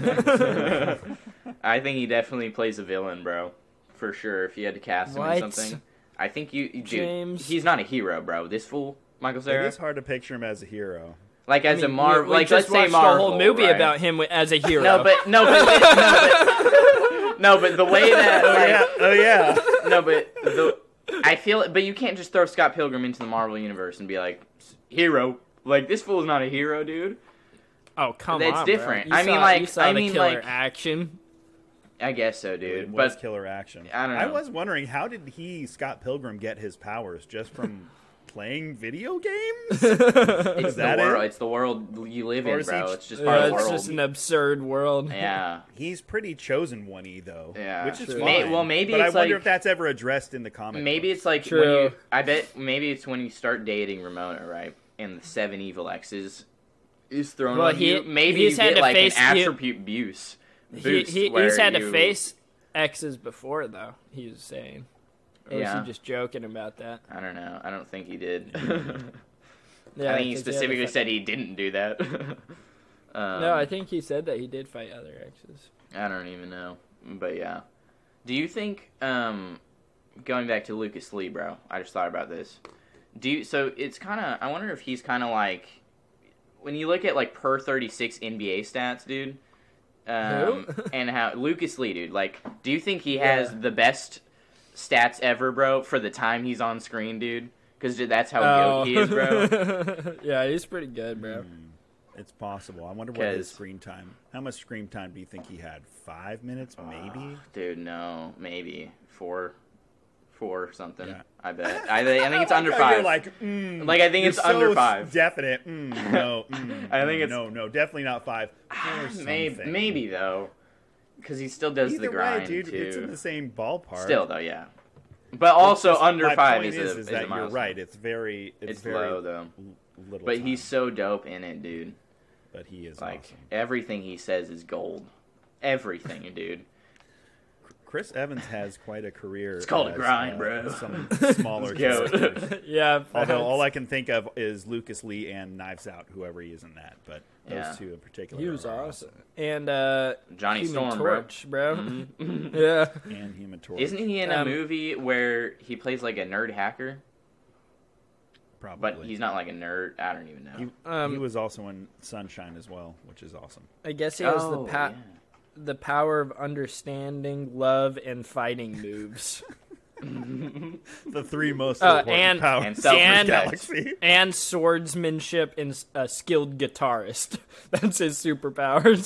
I think he definitely plays a villain, bro, for sure. If you had to cast him in something, I think dude, he's not a hero, bro. This fool, Michael Cera. It is hard to picture him as a hero. Like as a Marvel, like let's say Marvel, a whole movie about him as a hero. No, but the way that I feel it, but you can't just throw Scott Pilgrim into the Marvel universe and be like, hero. Like, this fool's not a hero, dude. Oh, come on, That's different. Bro. I mean, killer action. I guess so, dude. It was killer action. I don't know. I was wondering, how did Scott Pilgrim, get his powers? Just from playing video games? It's the world. It's the world you live in, bro. It's just part of the world. It's just an absurd world. Yeah. He's pretty chosen one-y, though. Yeah. Which is fine. Well, maybe but it's I wonder if that's ever addressed in the comic Maybe books. It's like True. I bet maybe it's when you start dating Ramona, right? And the 7 evil X's is thrown on you. Maybe you get like an attribute boost. He's had to face X's before, though, he was saying. Or was he just joking about that? I don't know. I don't think he did. Yeah, I think he specifically said he didn't do that. No, I think he said that he did fight other X's. I don't even know. But yeah. Do you think, going back to Lucas Lee, bro, I just thought about this. So it's kind of, I wonder if he's kind of like, when you look at like per 36 NBA stats, dude, and how, Lucas Lee, dude, like, do you think he has the best stats ever, bro, for the time he's on screen, dude? Because that's how good he is, bro. Yeah, he's pretty good, bro. It's possible. I wonder what his screen time. How much screen time do you think he had? 5 minutes, maybe? Dude, no, maybe 4 something. Yeah. I bet. I think it's under 5. You're like, I think it's under 5. Definite. No. I think it's no, definitely not 5. Maybe though, because he still does the grind dude, too. It's in the same ballpark. Still though, yeah. But also under 5 is that you're right. It's very low though. Little but time. He's so dope in it, dude. But he is like awesome. Everything he says is gold. Everything, dude. Chris Evans has quite a career. It's called a grind, bro. Some smaller characters. Yeah. Although all I can think of is Lucas Lee and Knives Out, whoever he is in that. But those two in particular. He was awesome. And Johnny Human Storm, Torch, bro. Mm-hmm. Yeah. And Human Torch. Isn't he in a movie where he plays like a nerd hacker? Probably. But he's not like a nerd. I don't even know. He was also in Sunshine as well, which is awesome. I guess he has the power of understanding, love, and fighting moves. The 3 most important powers in the galaxy. And swordsmanship and a skilled guitarist. That's his superpowers.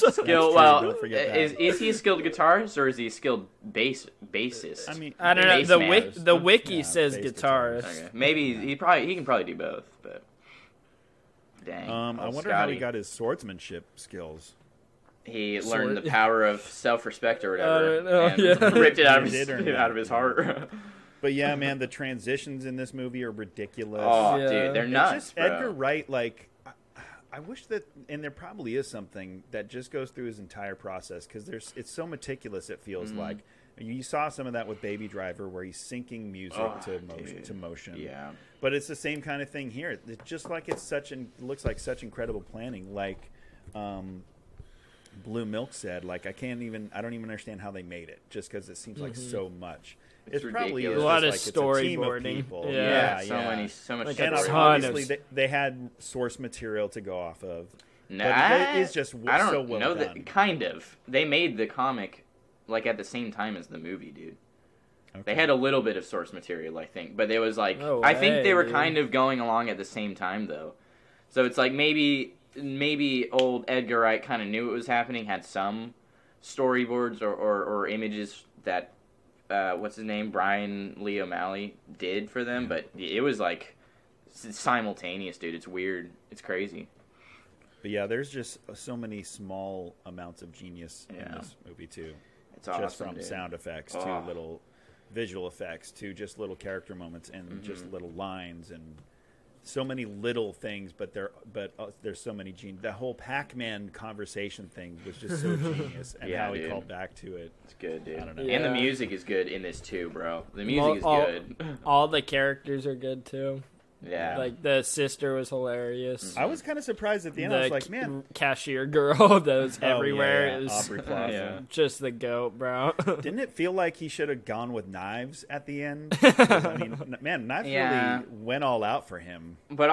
Is he a skilled guitarist or is he a skilled bassist? I mean, I don't know. The wiki says guitarist. Okay. Maybe he can probably do both, but dang. I wonder how he got his swordsmanship skills. He learned the power of self-respect or whatever, and ripped it out of his heart. But yeah, man, the transitions in this movie are ridiculous. Oh, dude, they're nuts, just bro. Edgar Wright, like, I wish that, and there probably is something that just goes through his entire process, because it's so meticulous, it feels like. You saw some of that with Baby Driver, where he's syncing music to motion. Yeah. But it's the same kind of thing here. It's just like looks like such incredible planning, like Blue Milk said, like I don't even understand how they made it, just because it seems like so much. It's probably a lot of storyboarding. So much. And obviously they had source material to go off of. No, but it is just I don't so well know done. that. Kind of. They made the comic like at the same time as the movie, dude. Okay. They had a little bit of source material, I think, but it was like I think they were kind of going along at the same time though. So it's like maybe old Edgar Wright kind of knew what was happening, had some storyboards or images that what's his name, Brian Lee O'Malley did for them, but it was like simultaneous, dude. It's weird. It's crazy. But yeah, there's just so many small amounts of genius in this movie too. It's awesome, just from dude. Sound effects to little visual effects to just little character moments and just little lines and so many little things. But there's so many genius. The whole Pac-Man conversation thing was just so genius, and how he called back to it. It's good, dude. I don't know. And the music is good in this too, bro. The music is good. All the characters are good too. Yeah. Like, the sister was hilarious. I was kind of surprised at the end. I was like, man. Cashier girl that was everywhere. Yeah. It was Aubrey Plaza. just the goat, bro. Didn't it feel like he should have gone with Knives at the end? I mean, man, Knives really went all out for him. But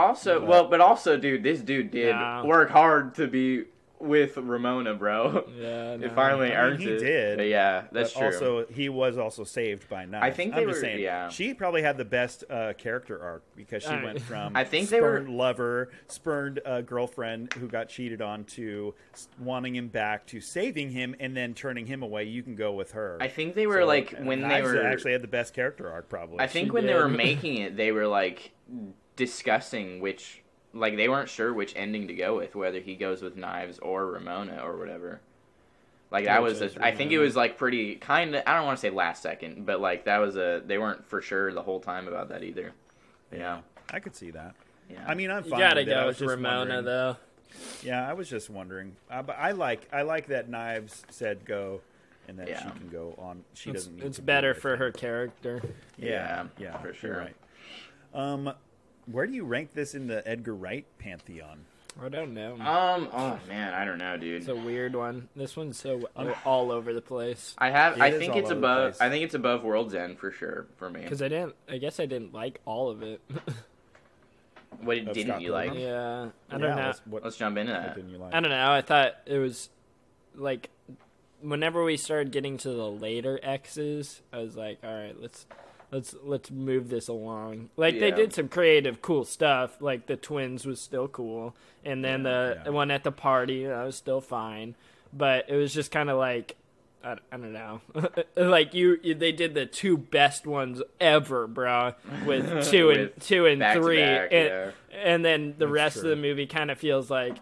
also, dude, this dude did work hard to be with Ramona, bro. Yeah, it finally earned it. He did. But yeah, that's true. Also, he was also saved by Knives. I think I'm just saying, she probably had the best character arc because she went from spurned lover, spurned girlfriend who got cheated on to wanting him back to saving him and then turning him away. You can go with her. I think they were when Knives they were actually had the best character arc. Probably. I think when they were making it, they were like discussing which. Like, they weren't sure which ending to go with, whether he goes with Knives or Ramona or whatever. Like, that was, I think it was, like, pretty, kind of, I don't want to say last second, but, like, that was they weren't for sure the whole time about that either. Yeah. I could see that. Yeah. I mean, I'm fine You gotta with go with Ramona, though. Yeah, I was just wondering. But I like that Knives said go, and that she can go on. She doesn't need It's to better for her character. Yeah, for sure. You're right. Where do you rank this in the Edgar Wright pantheon? I don't know. Oh man, I don't know, dude. It's a weird one. This one's so all over the place. I think it's above. I think it's above World's End for sure for me. Because I guess I didn't like all of it. What didn't you like? Yeah, I don't know. Let's jump into that. What didn't you like? I don't know. I thought it was like whenever we started getting to the later X's, I was like, all right, let's move this along. Like, they did some creative, cool stuff. Like, the twins was still cool. And then the one at the party, that was still fine. But it was just kind of like, I don't know. Like, they did the two best ones ever, bro, with two and 3. Back, and then the rest of the movie kind of feels like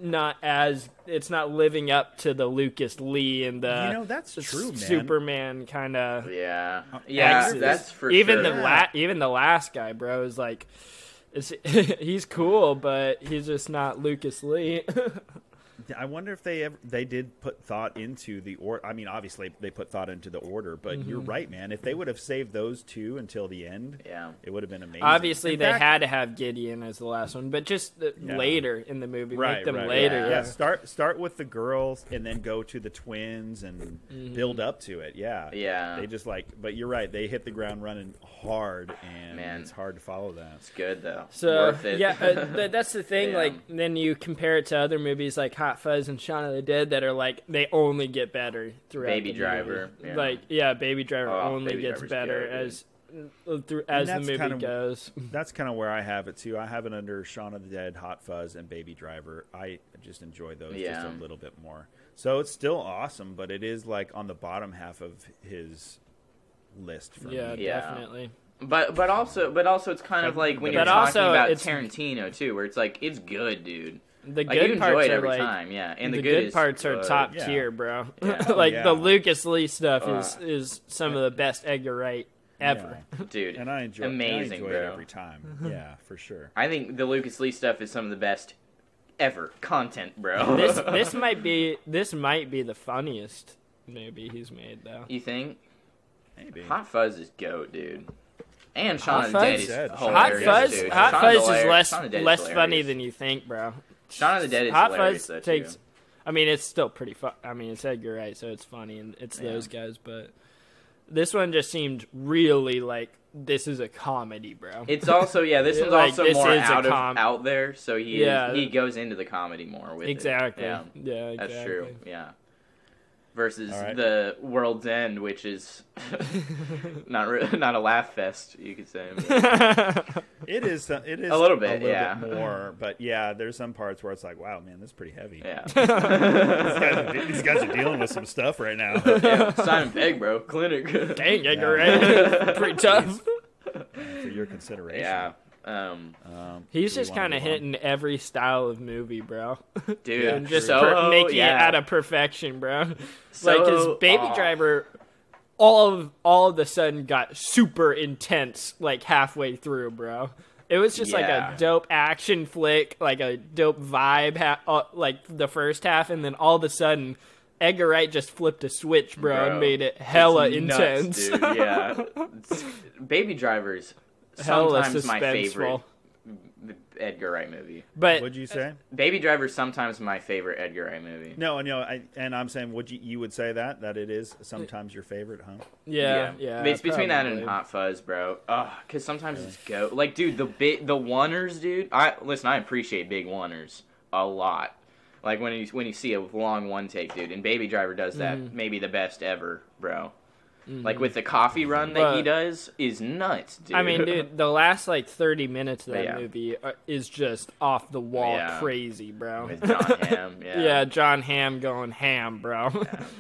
it's not living up to the Lucas Lee and the that's true, man. Superman kind of that's for even sure. Even the last guy, bro, is like he's cool, but he's just not Lucas Lee. I wonder if they did put thought into the order. I mean, obviously they put thought into the order, but you're right, man. If they would have saved those two until the end, it would have been amazing. Obviously, they had to have Gideon as the last one, but just later in the movie, make them later. Yeah, start with the girls and then go to the twins and build up to it. Yeah. They just but you're right. They hit the ground running hard, and it's hard to follow that. It's good though. So worth it. That's the thing. Like, then you compare it to other movies like Hot Fuzz and Shaun of the Dead that are like they only get better throughout. Baby Driver, Baby Driver only gets better as the movie goes. That's kind of where I have it too. I have it under Shaun of the Dead, Hot Fuzz, and Baby Driver. I just enjoy those just a little bit more. So it's still awesome, but it is like on the bottom half of his list for me. Yeah, definitely. But also it's kind of like when you're talking about Tarantino too, where it's like it's good, dude. The good parts enjoy it are every time, and the good parts are top tier, bro. Yeah. The Lucas Lee stuff is some of the best Edgar Wright ever, dude. And I enjoy amazing, it every time. Yeah, for sure. I think the Lucas Lee stuff is some of the best ever content, bro. This might be the funniest movie he's made, though. You think? Maybe. Hot Fuzz is goat, dude. And Shaun of the Dead is Hot hilarious. Fuzz is less funny than you think, bro. Shaun of the Dead is Hot hilarious, Fuzz too. I mean, it's still pretty fun. I mean, it's Edgar Wright, so it's funny, and it's those guys. But This one just seemed really like this is a comedy, bro. It's also this one's like, also this more is out there, so he goes into the comedy more with exactly. it. Yeah, exactly. That's true. Yeah. Versus the World's End, which is not a laugh fest, you could say. It is a little bit more, but there's some parts where it's like, wow, man, this is pretty heavy. Yeah, these guys are dealing with some stuff right now. Yeah, Simon Pegg, bro, clinic. Dang, Edgar Wright, pretty tough. For your consideration. Yeah. He's just kind of hitting every style of movie, bro. Dude, and just making it out of perfection, bro. So, like his Baby Driver, all of the sudden got super intense like halfway through, bro. It was just like a dope action flick, like a dope vibe, like the first half, and then all of a sudden, Edgar Wright just flipped a switch, bro. And made it hella intense. Dude. Yeah, Baby Driver's sometimes my favorite Edgar Wright movie. But what'd you say? Baby Driver's sometimes my favorite Edgar Wright movie. No, I'm saying, you would say that it is sometimes your favorite, huh? Yeah. It's between that and Hot Fuzz, bro. Because sometimes it's like, dude, the oneers, dude. I appreciate big oneers a lot. Like when you see a long one take, dude, and Baby Driver does that, maybe the best ever, bro. Like with the coffee run that he does is nuts, dude. I mean, dude, the last like 30 minutes of that movie is just off the wall crazy, bro. With John Hamm, yeah, John Hamm going ham, bro.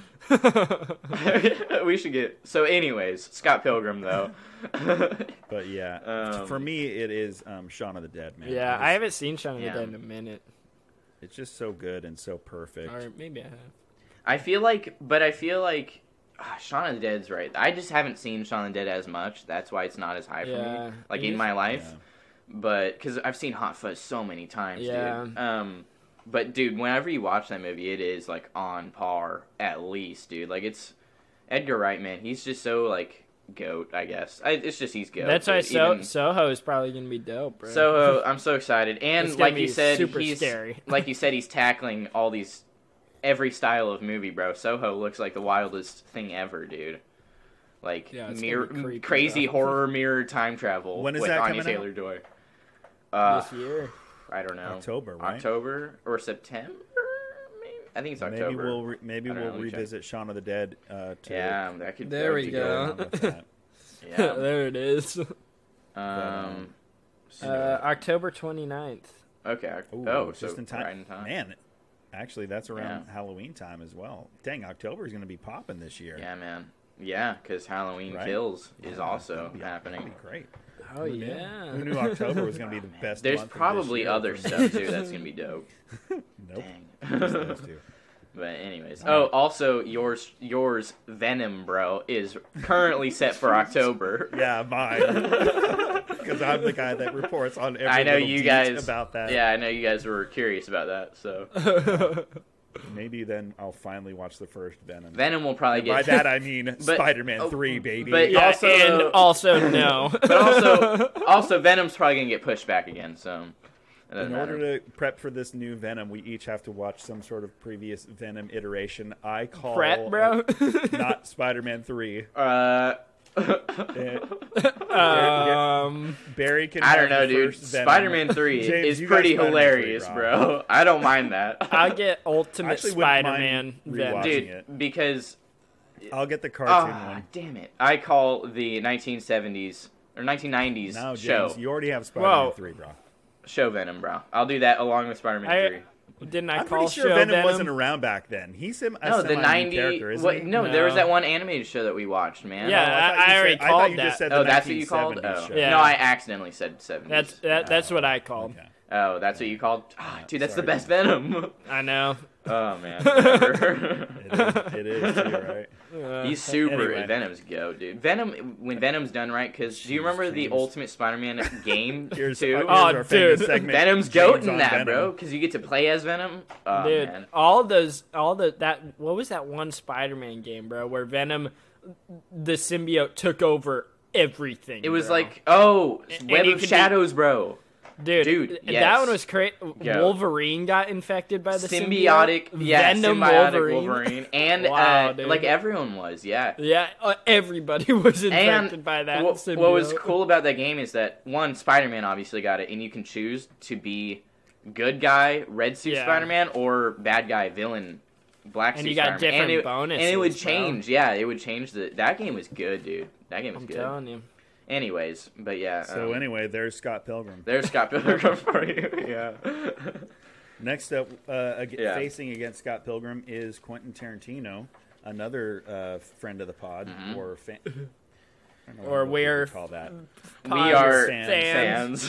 We should get... So anyways, Scott Pilgrim, though. But for me, it is Shaun of the Dead, man. Yeah, I haven't seen Shaun of the Dead in a minute. It's just so good and so perfect. Or maybe I have. I feel like Shaun of the Dead's right. I just haven't seen Shaun of the Dead as much. That's why it's not as high for me. Like in my life. Yeah. But because I've seen Hot Fuzz so many times, dude. But dude, whenever you watch that movie, it is like on par at least, dude. Like it's Edgar Wright, man. He's just so like goat, I guess. It's just he's goat. That's why Soho is probably gonna be dope, bro. Soho, I'm so excited. And like you said, he's scary. Like you said, he's tackling all these. Every style of movie, bro. Soho looks like the wildest thing ever, dude. Like crazy horror mirror time travel. When is with that Anya coming Taylor-Joy. This year, I don't know. October, right? October or September? Maybe. I think it's October. Maybe we'll revisit Shaun of the Dead. That could. There we go. Yeah, there it is. October 29th. Okay. So just in time. Right in time. Man. Actually, that's around Halloween time as well. Dang, October is going to be popping this year. Yeah, man. Yeah, because Halloween Kills is also happening. That'd be great. Oh, yeah. Who knew October was going to be the best There's month probably of other stuff, too, that's going to be dope. Nope. Dang. But anyways. Oh, also, yours, Venom, bro, is currently set for October. Yeah, mine. Because I'm the guy that reports on every about that. Yeah, I know you guys were curious about that, so... Maybe then I'll finally watch the first Venom. Venom will probably get... By that I mean Spider-Man 3, baby. But also no. But also Venom's probably going to get pushed back again, so... In order to prep for this new Venom, we each have to watch some sort of previous Venom iteration. I call... Prep, bro? Not Spider-Man 3. Barry can... I don't know, dude. Spider-Man 3 James, is pretty hilarious, bro. I don't mind that. I'll get Ultimate Spider-Man Venom. Dude, because... I'll get the cartoon one. Damn it. I call the 1970s or 1990s no, James, show. You already have Spider-Man 3, bro. Show Venom, bro. I'll do that along with Spider-Man 3. Didn't I I'm call pretty sure Show Venom wasn't around back then. He's a the 90s character, isn't he? No, there was that one animated show that we watched, man. Yeah, I already called that. That's what you called? Oh. Yeah. No, I accidentally said 70s. That's what I called. Okay. Oh, that's what you called? Oh, dude, that's the best Venom. I know. Oh, man. It is too, right? He's super. Anyway. Venom's go, dude. When Venom's done right, because do you remember the Ultimate Spider-Man game too? Oh, dude. Venom's goat in that, bro, because you get to play as Venom. Oh, dude, man. What was that one Spider-Man game, bro, where Venom, the symbiote, took over everything? It was bro. like, Web of Shadows, bro. Dude, yes. that one was crazy. Wolverine got infected by the symbiotic Venom Wolverine. And wow, like everyone was, Yeah, everybody was infected by that symbiote. What was cool about that game is that, one, Spider-Man obviously got it, and you can choose to be good guy, red suit Spider-Man, or bad guy, villain, black suit Spider-Man. And you got different bonuses. And it would change, it would change. That game was good, dude. That game was good. I'm telling you. Anyways, but yeah. So anyway, there's Scott Pilgrim. There's Scott Pilgrim for you. Yeah. Next up, facing against Scott Pilgrim is Quentin Tarantino, another friend of the pod, or fan. Or we're call that. We are fans.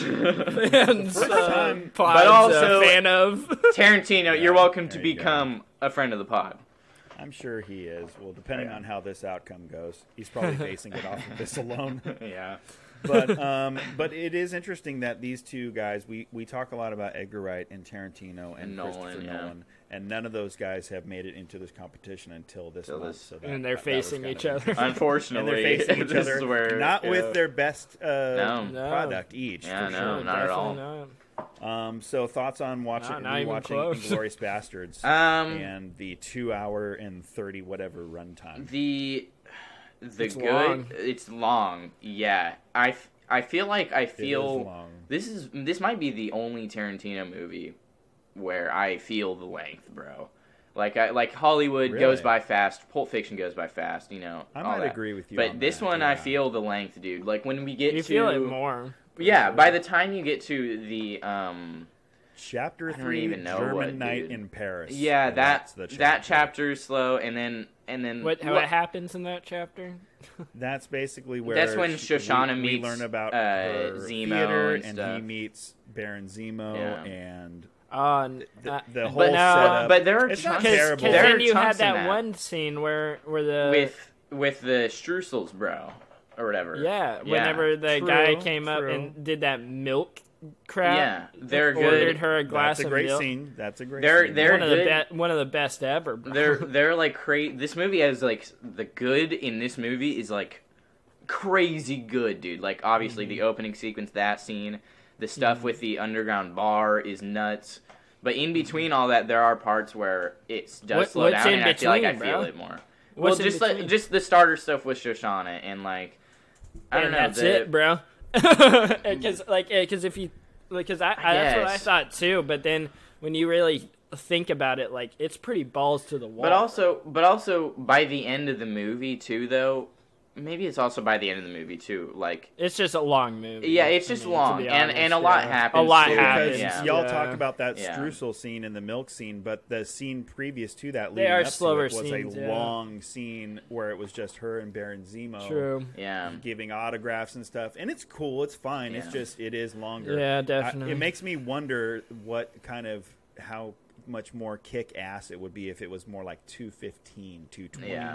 But also fan of Tarantino. You're welcome to become a friend of the pod. I'm sure he is. Well, depending on how this outcome goes, he's probably basing it off of this alone. Yeah. But it is interesting that these two guys, we talk a lot about Edgar Wright and Tarantino and Christopher Nolan, and none of those guys have made it into this competition until this month. So and they're facing each other. Unfortunately. And they're facing each other, not with their best product each. Yeah, no, not at all. Not. So thoughts on watching Inglourious Bastards and the 2 hour and 30 whatever runtime. It's long. Yeah, I feel this might be the only Tarantino movie where I feel the length, bro. Like Hollywood goes by fast, Pulp Fiction goes by fast, you know. I might agree with you. But this one, I feel the length, dude. Like when we get you feel it more. Yeah, by the time you get to the Chapter 3, German Night in Paris. Yeah, that chapter is slow, and then what happens in that chapter? That's basically where when Shoshana meets. We learn about her Zemo theater, and he meets Baron Zemo and the whole setup. But there are it's not terrible. Because then you had that one scene where the with the Streusels, bro, or whatever. Yeah, whenever the guy came up and did that milk crap. Yeah, they're good. Ordered her a glass of milk. That's a great scene. They're good. One of the best ever. Bro. They're like crazy. This movie has like the good in this movie is like crazy good, dude. Like obviously the opening sequence, that scene, the stuff with the underground bar is nuts. But in between all that, there are parts where it does slow down, and I feel like I feel it more. Well, just the starter stuff with Shoshana and like I don't know. That's it, bro. Because if you that's what I thought too. But then when you really think about it, like it's pretty balls to the wall. But also by the end of the movie too, though. Maybe it's also by the end of the movie too. Like it's just a long movie. Yeah, it's just long, and a lot happens. A lot happens. Y'all talk about that streusel scene and the milk scene, but the scene previous to that, leading up slower to it, was a long scene where it was just her and Baron Zemo. True. Giving autographs and stuff, and it's cool. It's fine. It's just it is longer. Yeah, definitely. It makes me wonder how much more kick ass it would be if it was more like 2:15, 2:20. Yeah.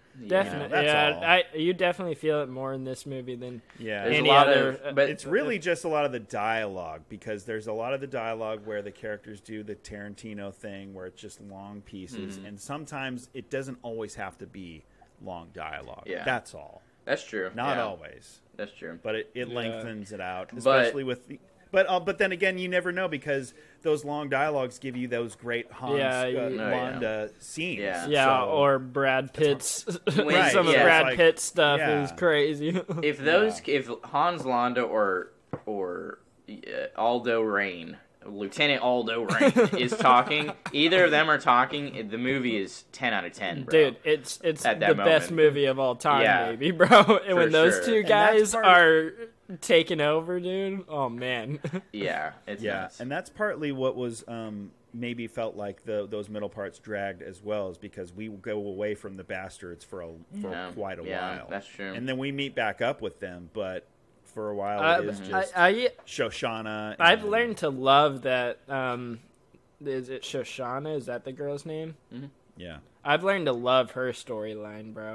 Yeah, you definitely feel it more in this movie than any other. But it's really just a lot of the dialogue, because there's a lot of the dialogue where the characters do the Tarantino thing, where it's just long pieces, and sometimes it doesn't always have to be long dialogue. Yeah, that's all. That's true. Not always. That's true. But it lengthens it out, especially with the. But then again, you never know, because those long dialogues give you those great Wanda scenes. Or Brad Pitt's. Some of Brad Pitt's stuff is crazy. If Hans Landa or Aldo Rain, Lieutenant Aldo Rain is talking, either of them are talking, the movie is 10 out of 10, bro. Dude, it's the best movie of all time, maybe, bro. And when those two guys are taking over, dude, oh man. It's nuts. And that's partly what was maybe felt like those middle parts dragged as well, is because we go away from the Bastards for quite a while. That's true. And then we meet back up with them, but for a while it is just Shoshana. I've learned to love that. Is it Shoshana? Is that the girl's name? Yeah. I've learned to love her storyline, bro.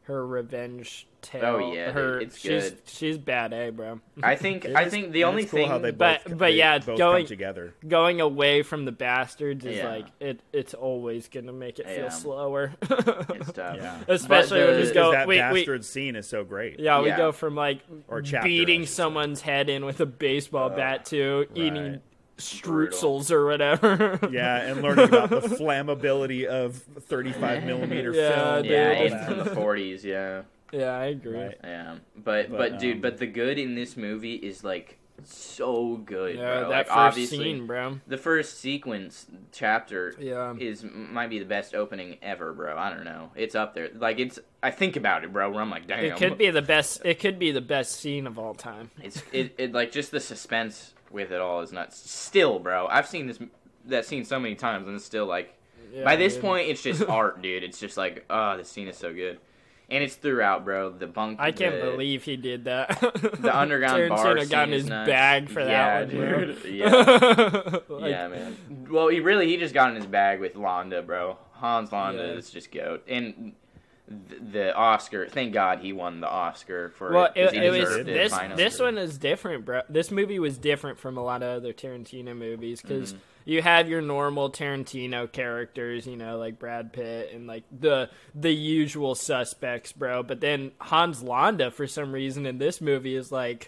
her revenge tale. Oh yeah, it's good. She's bad, bro. I think the only cool thing, how they both come together. Going away from the bastards is like it's always gonna make it feel slower. It's tough, especially when we go. That bastard scene is so great. Yeah, we go from like beating someone's head in with a baseball bat to eating streusels or whatever. Yeah, and learning about the flammability of 35 millimeter film. Yeah, from the 40s. Yeah. Yeah, I agree. Right. Yeah, but dude, the good in this movie is like so good, bro. That like, first scene, bro. The first chapter might be the best opening ever, bro. I don't know. It's up there. Like I think about it, bro, where I'm like, damn. It could be the best. It could be the best scene of all time. It like just the suspense with it all is nuts. Still, bro, I've seen that scene so many times, and it's still like, by this point, it's just art, dude. It's just like, this scene is so good. And it's throughout, bro. The bunk. I can't believe he did that. The underground bar scene got in his bag for that one, dude. Yeah, yeah, man. Well, he just got in his bag with Londa, bro. Hans Landa is just goat. And the Oscar. Thank God he won the Oscar for. Well, this one is different, bro. This movie was different from a lot of other Tarantino movies because you have your normal Tarantino characters, you know, like Brad Pitt and like the usual suspects, bro. But then Hans Landa, for some reason, in this movie is like,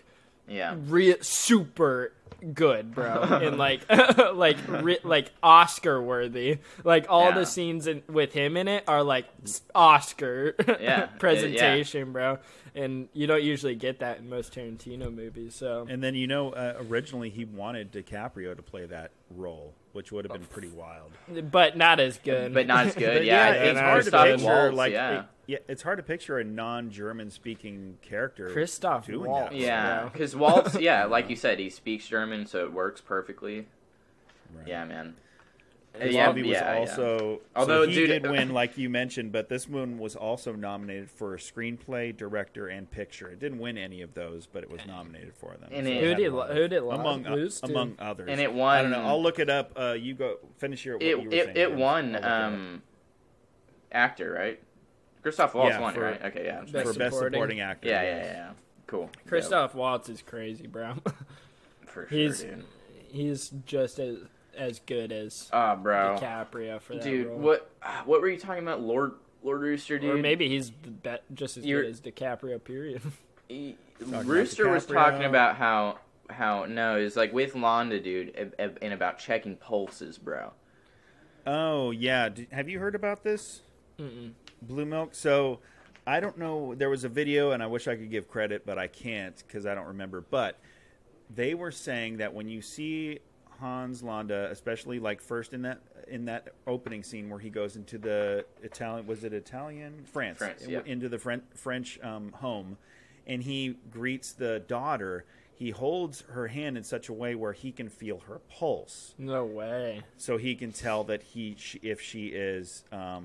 super good, bro, and like Oscar worthy. Like all the scenes with him in it are like Oscar presentation, bro. And you don't usually get that in most Tarantino movies. So, and then originally he wanted DiCaprio to play that role, which would have been pretty wild, but not as good. It's hard to picture it's hard to picture a non-German speaking character. Christoph Waltz. Yeah, because Waltz, like you said, he speaks German, so it works perfectly. Right. Yeah, man. Movie was also, although he did win, like you mentioned, but this one was also nominated for screenplay, director, and picture. It didn't win any of those, but it was nominated for them. And who did among others? And it won. I don't know. I'll look it up. You go finish your. It won actor, right? Christoph Waltz won, right? Okay, yeah. For best supporting actor. Yeah. Cool. Christoph Waltz is crazy, bro. For sure, dude. He's just as good as DiCaprio for that dude, role. What were you talking about, Lord Rooster, dude? Or maybe he's just as good as DiCaprio, period. Rooster was talking about how it's like with Londa, dude, and about checking pulses, bro. Oh, yeah. Have you heard about this? Mm-mm. Blue Milk? So, I don't know. There was a video, and I wish I could give credit, but I can't because I don't remember. But they were saying that when you see Hans Landa, especially like first in that opening scene where he goes into the France, into the French home, and he greets the daughter. He holds her hand in such a way where he can feel her pulse. No way. So he can tell that if she is,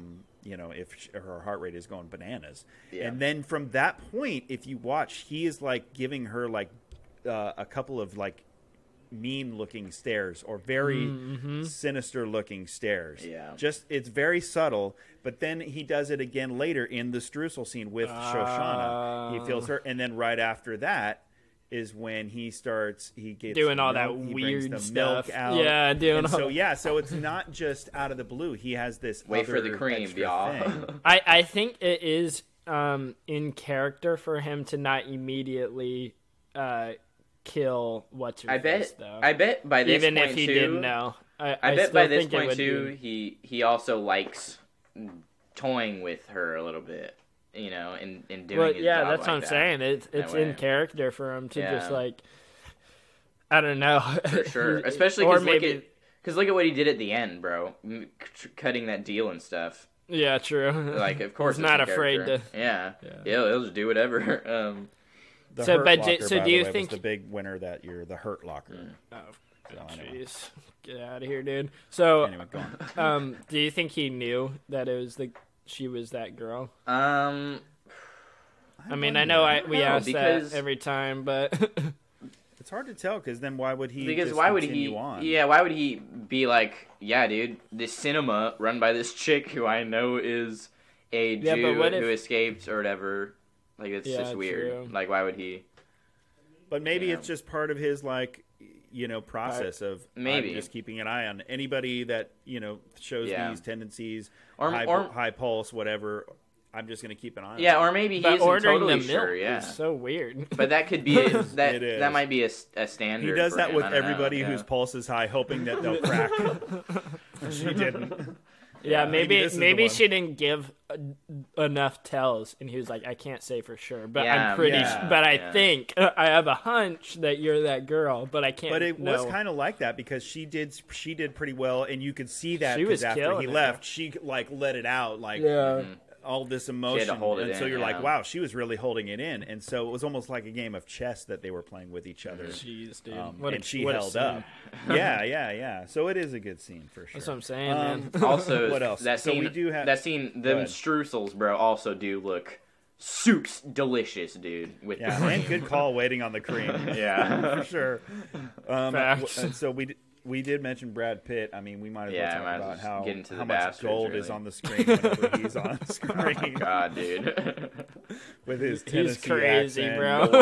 her heart rate is going bananas. Yeah. And then from that point, if you watch, he is like giving her like a couple of like mean-looking stares or very sinister-looking stares. Yeah. It's very subtle, but then he does it again later in the streusel scene with Shoshana. He feels her, and then right after that is when he gets doing all that weird stuff. Milk out. Yeah, doing all so it's not just out of the blue. He has this wait for the cream, y'all. I think it is in character for him to not immediately kill what's her face, though. I bet by this even point if he too, didn't know. I bet by this point too, he also likes toying with her a little bit, and doing his job that's like what I'm saying. It's in character for him to just like, I don't know, for sure, especially because look at what he did at the end, bro, cutting that deal and stuff. Yeah, true. Like, of course, he's not afraid to. Yeah, he'll just do whatever. The Hurt Locker, do you think was the big winner that year? The Hurt Locker. Oh, jeez, get out of here, dude. So, anyway, go on. Do you think he knew that she was that girl? I know we ask that every time, but it's hard to tell because then why would he? Because why would he? On? Yeah, why would he be like, yeah, dude, this cinema run by this chick who I know is a Jew who escaped or whatever. Like, it's just weird. True. Like, why would he? But maybe it's just part of his, like, process of maybe I'm just keeping an eye on anybody that, shows these tendencies, high pulse, whatever. I'm just going to keep an eye on. Yeah, or maybe he isn't totally sure. Yeah, it's so weird. But that could be that might be a standard. He does that with everybody whose pulse is high, hoping that they'll crack. She didn't. Yeah, maybe she didn't give enough tells, and he was like, "I can't say for sure, but I'm pretty. But I think I have a hunch that you're that girl, but I can't." But it was kind of like that because she did pretty well, and you could see that because after he left, she like let it out, like all this emotion, and so you're like, "Wow, she was really holding it in," and so it was almost like a game of chess that they were playing with each other. Jeez, dude, and she held up. Yeah. So it is a good scene for sure. That's what I'm saying, man. Also, what else? That scene, we do have that scene. Them streusels, bro, also do look soup's delicious, dude. With and good call, waiting on the cream. Yeah, for sure. So we did mention Brad Pitt. I mean, we might as well talk about how much gold is on the screen whenever he's on screen. Oh, God, dude. With his Tennessee crazy, accent.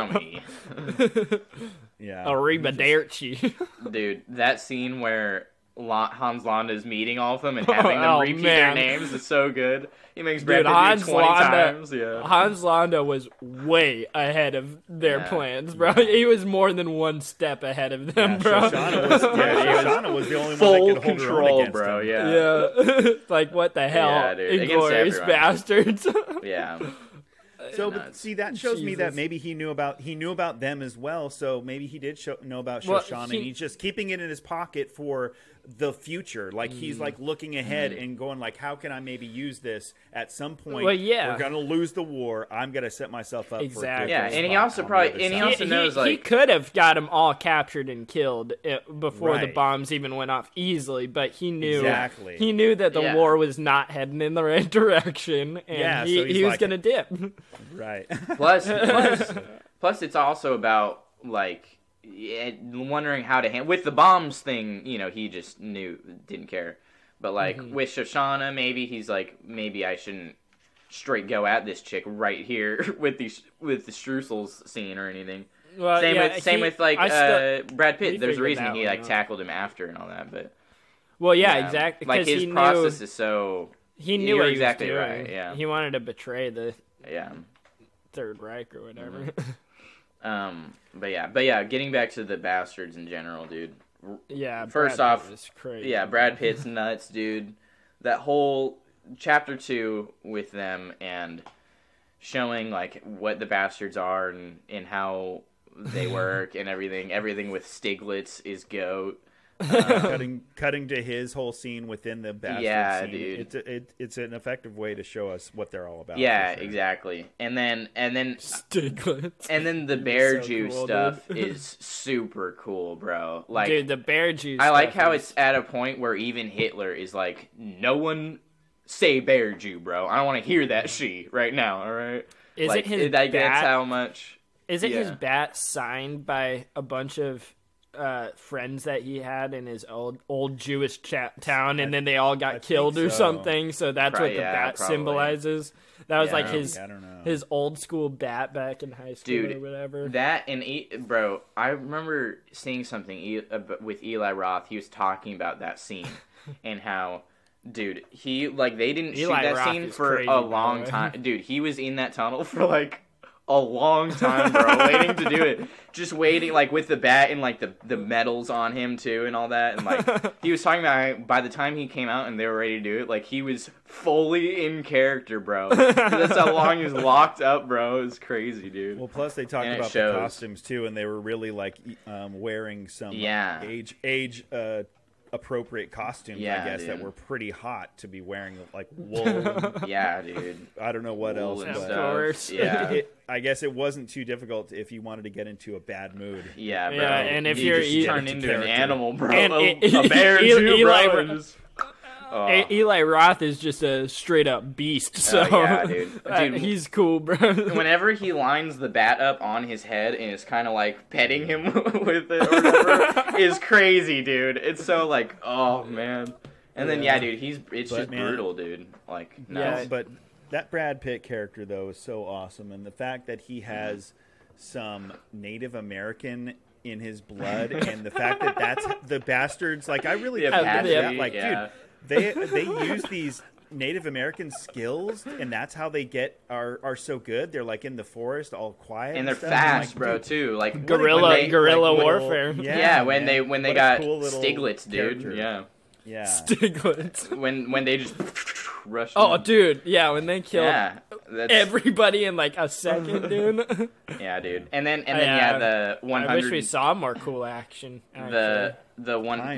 bro. Yeah. Arrivederci. Dude, that scene where Hans Landa is meeting all of them and having them repeat their names is so good. He makes Brad Pitt do 20 times. Yeah. Hans Landa was way ahead of their plans, bro. He was more than one step ahead of them, bro. Shoshana was the only full one that could hold her own against bro. him. Yeah. Like, what the hell? Inglorious bastards. Yeah. So, but see, that shows me that maybe he knew about them as well. So maybe he did know about Shoshana, and he's just keeping it in his pocket for the future. Like he's like looking ahead and going like, how can I maybe use this at some point? Well, yeah, we're gonna lose the war. I'm gonna set myself up for a good and he also knows like he could have got them all captured and killed before the bombs even went off easily, but he knew he knew that the war was not heading in the right direction, and he was gonna dip. Right. Plus, it's also about like wondering how to handle with the bombs thing. He just didn't care. But like with Shoshana, maybe he's like, maybe I shouldn't straight go at this chick right here with the streusels scene or anything. Well, same with Brad Pitt. There's a reason he like tackled him after and all that. But exactly. Like his process is so. He knew what exactly he was doing. Right. Yeah. He wanted to betray the Yeah. Third Reich or whatever. But yeah, getting back to the bastards in general, dude. Yeah, first Brad off, Pitt is crazy. Yeah, Brad Pitt's nuts, dude. That whole chapter 2 with them and showing like what the bastards are and how they work and everything with Stiglitz is goat. Cutting to his whole scene within the bastard scene. Dude. It's an effective way to show us what they're all about. Yeah, exactly. And then Stiglitz. And then the bear Jew stuff is super cool, bro. Like, dude, the bear Jew. I like how it's at a point where even Hitler is like, no one say bear Jew, bro. I don't want to hear that shit right now. All right. Is it his bat? That's how much. Is it his bat signed by a bunch of friends that he had in his old Jewish town, and then they all got killed or something? So that's what the bat symbolizes. That was like his old school bat back in high school or whatever. That and bro, I remember seeing something with Eli Roth. He was talking about that scene and how. Dude, they didn't shoot that scene for a long time. Dude, he was in that tunnel for like a long time, bro, waiting to do it. Just waiting, like with the bat and like the medals on him too and all that. And like he was talking about by the time he came out and they were ready to do it, like he was fully in character, bro. That's how long he was locked up, bro. It was crazy, dude. Well, plus they talked about the costumes too, and they were really like wearing some age appropriate costumes, I guess, that were pretty hot to be wearing, like wool. Yeah, dude. I don't know what else. Of course. Yeah. I guess it wasn't too difficult if you wanted to get into a bad mood. Yeah, bro. Yeah, and if you turn into an animal, bro. And a bear too, bro. Eli Roth is just a straight up beast, so yeah, dude. He's cool, bro. Whenever he lines the bat up on his head and is kind of like petting him with it or whatever, is crazy, dude. It's so like, oh man. And then dude, it's just brutal, dude. Like, no. Yeah, but that Brad Pitt character though is so awesome, and the fact that he has some Native American in his blood, and the fact that that's the bastards. Like, I really that. Like, dude, they use these Native American skills, and that's how they are so good. They're like in the forest, all quiet, and they're fast, bro. Too like guerrilla warfare. When they got cool Stiglitz, dude. Character. Yeah, Stiglitz. when they just rush. Dude, yeah, when they killed everybody in like a second, dude. Yeah, dude, and then the 100. I wish we saw more cool action. Actually. The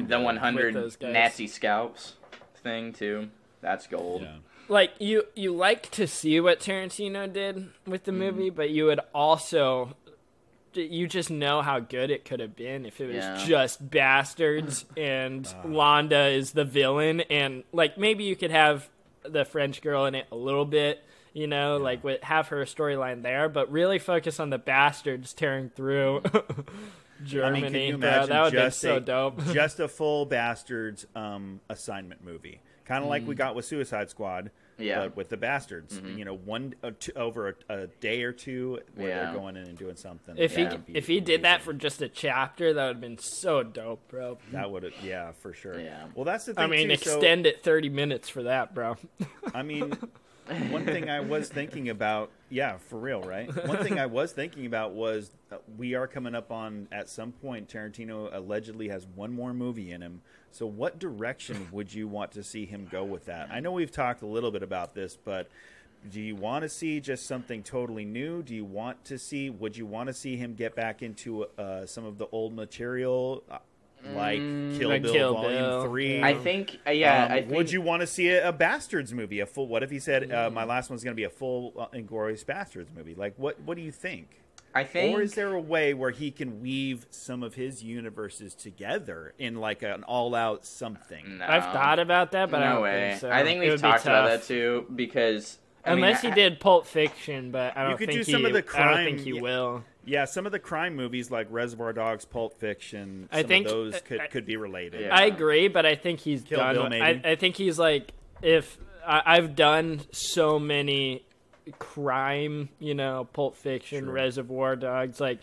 100 Nazi scalps thing too. That's gold. Yeah. Like, you like to see what Tarantino did with the movie, but you would also... You just know how good it could have been if it was just bastards and Londa is the villain. And, like, maybe you could have the French girl in it a little bit, like have her storyline there, but really focus on the bastards tearing through Germany. Can you imagine that would be so dope. Just a full bastards assignment movie. Kind of like we got with Suicide Squad, but with the bastards. Over a day or two where they're going in and doing something. If he did that for just a chapter, that would have been so dope, bro. That would have, for sure. Yeah. Well, that's the thing. I mean, extend it 30 minutes for that, bro. I mean, one thing I was thinking about, for real, right? One thing I was thinking about was we are coming up on, at some point, Tarantino allegedly has one more movie in him. So what direction would you want to see him go with that? I know we've talked a little bit about this, but do you want to see just something totally new? Would you want to see him get back into some of the old material, like Kill Bill Volume 3? I think, would you want to see a Bastards movie? What if he said, my last one's going to be a full Inglourious Bastards movie? Like, what do you think? I think, or is there a way where he can weave some of his universes together in like an all-out something? No. I've thought about that, but I don't think so. I think we've talked about that too, because unless he did Pulp Fiction, but I don't think do some of the crime, I don't think he will. Yeah, some of the crime movies like Reservoir Dogs, Pulp Fiction, I think of those could be related. Yeah. I agree, but I think he's Kill Bill, maybe. I think he's like, if I've done so many crime, Pulp Fiction, Reservoir Dogs, like,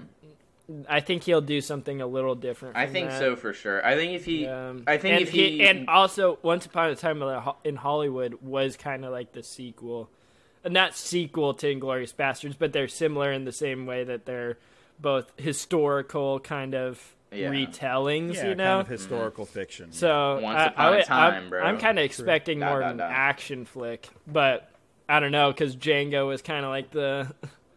I think he'll do something a little different. I think so, for sure. I think if he, and also Once Upon a Time in Hollywood was kind of like the sequel, not sequel to Inglourious Bastards, but they're similar in the same way that they're both historical kind of retellings, kind of historical fiction. So Once Upon a Time, bro. I'm kind of expecting more of an action flick, but I don't know, because Django was kind of like the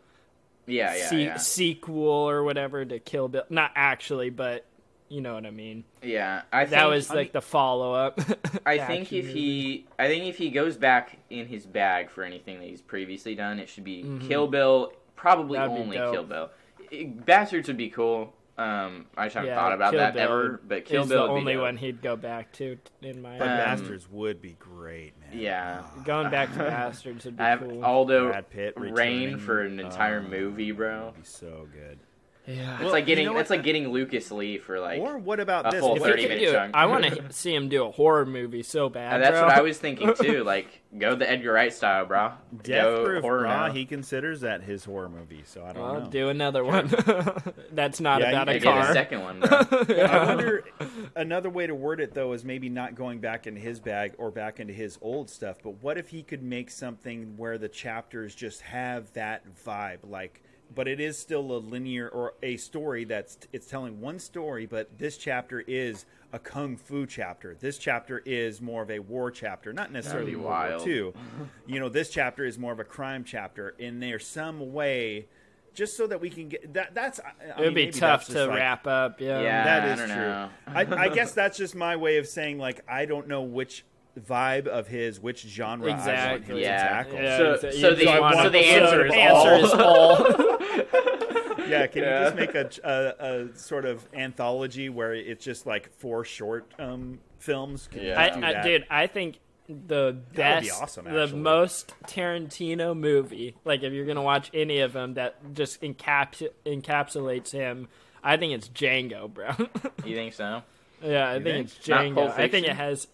sequel or whatever to Kill Bill. Not actually, but you know what I mean. Yeah, that was like the follow up. I think if he goes back in his bag for anything that he's previously done, it should be Kill Bill. Probably only Kill Bill. Bastards would be cool. I just haven't thought about that ever, but Kill Bill is the would only be one he'd go back to in my. But Bastards would be great, man. Yeah, going back to Bastards would be cool. Aldo Brad Pitt reign for an entire movie, bro. Would be so good. Yeah, it's like getting Lucas Lee for like. Or what about a full 30-minute chunk? I want to see him do a horror movie so bad. That's what I was thinking too. Like, go the Edgar Wright style, bro. Death Proof, bro. He considers that his horror movie, so I don't know. Do another one. That's not about a car. Get a second one, bro. I wonder. Another way to word it though is maybe not going back into his bag or back into his old stuff, but what if he could make something where the chapters just have that vibe, like. But it is still a linear or a story it's telling one story, but this chapter is a kung fu chapter. This chapter is more of a war chapter, not necessarily World War II. This chapter is more of a crime chapter. In there's some way, just so that we can get that. It would be tough to wrap up. Yeah, that is I true. Know. I guess that's just my way of saying like I don't know which vibe of which genre I want him to tackle. Yeah. So the answer is all. Yeah, can you just make a sort of anthology where it's just like 4 short films? Dude, I think the best, awesome, the most Tarantino movie, like if you're going to watch any of them that just encapsulates him, I think it's Django, bro. You think so? Yeah, I think it's Django. I think it has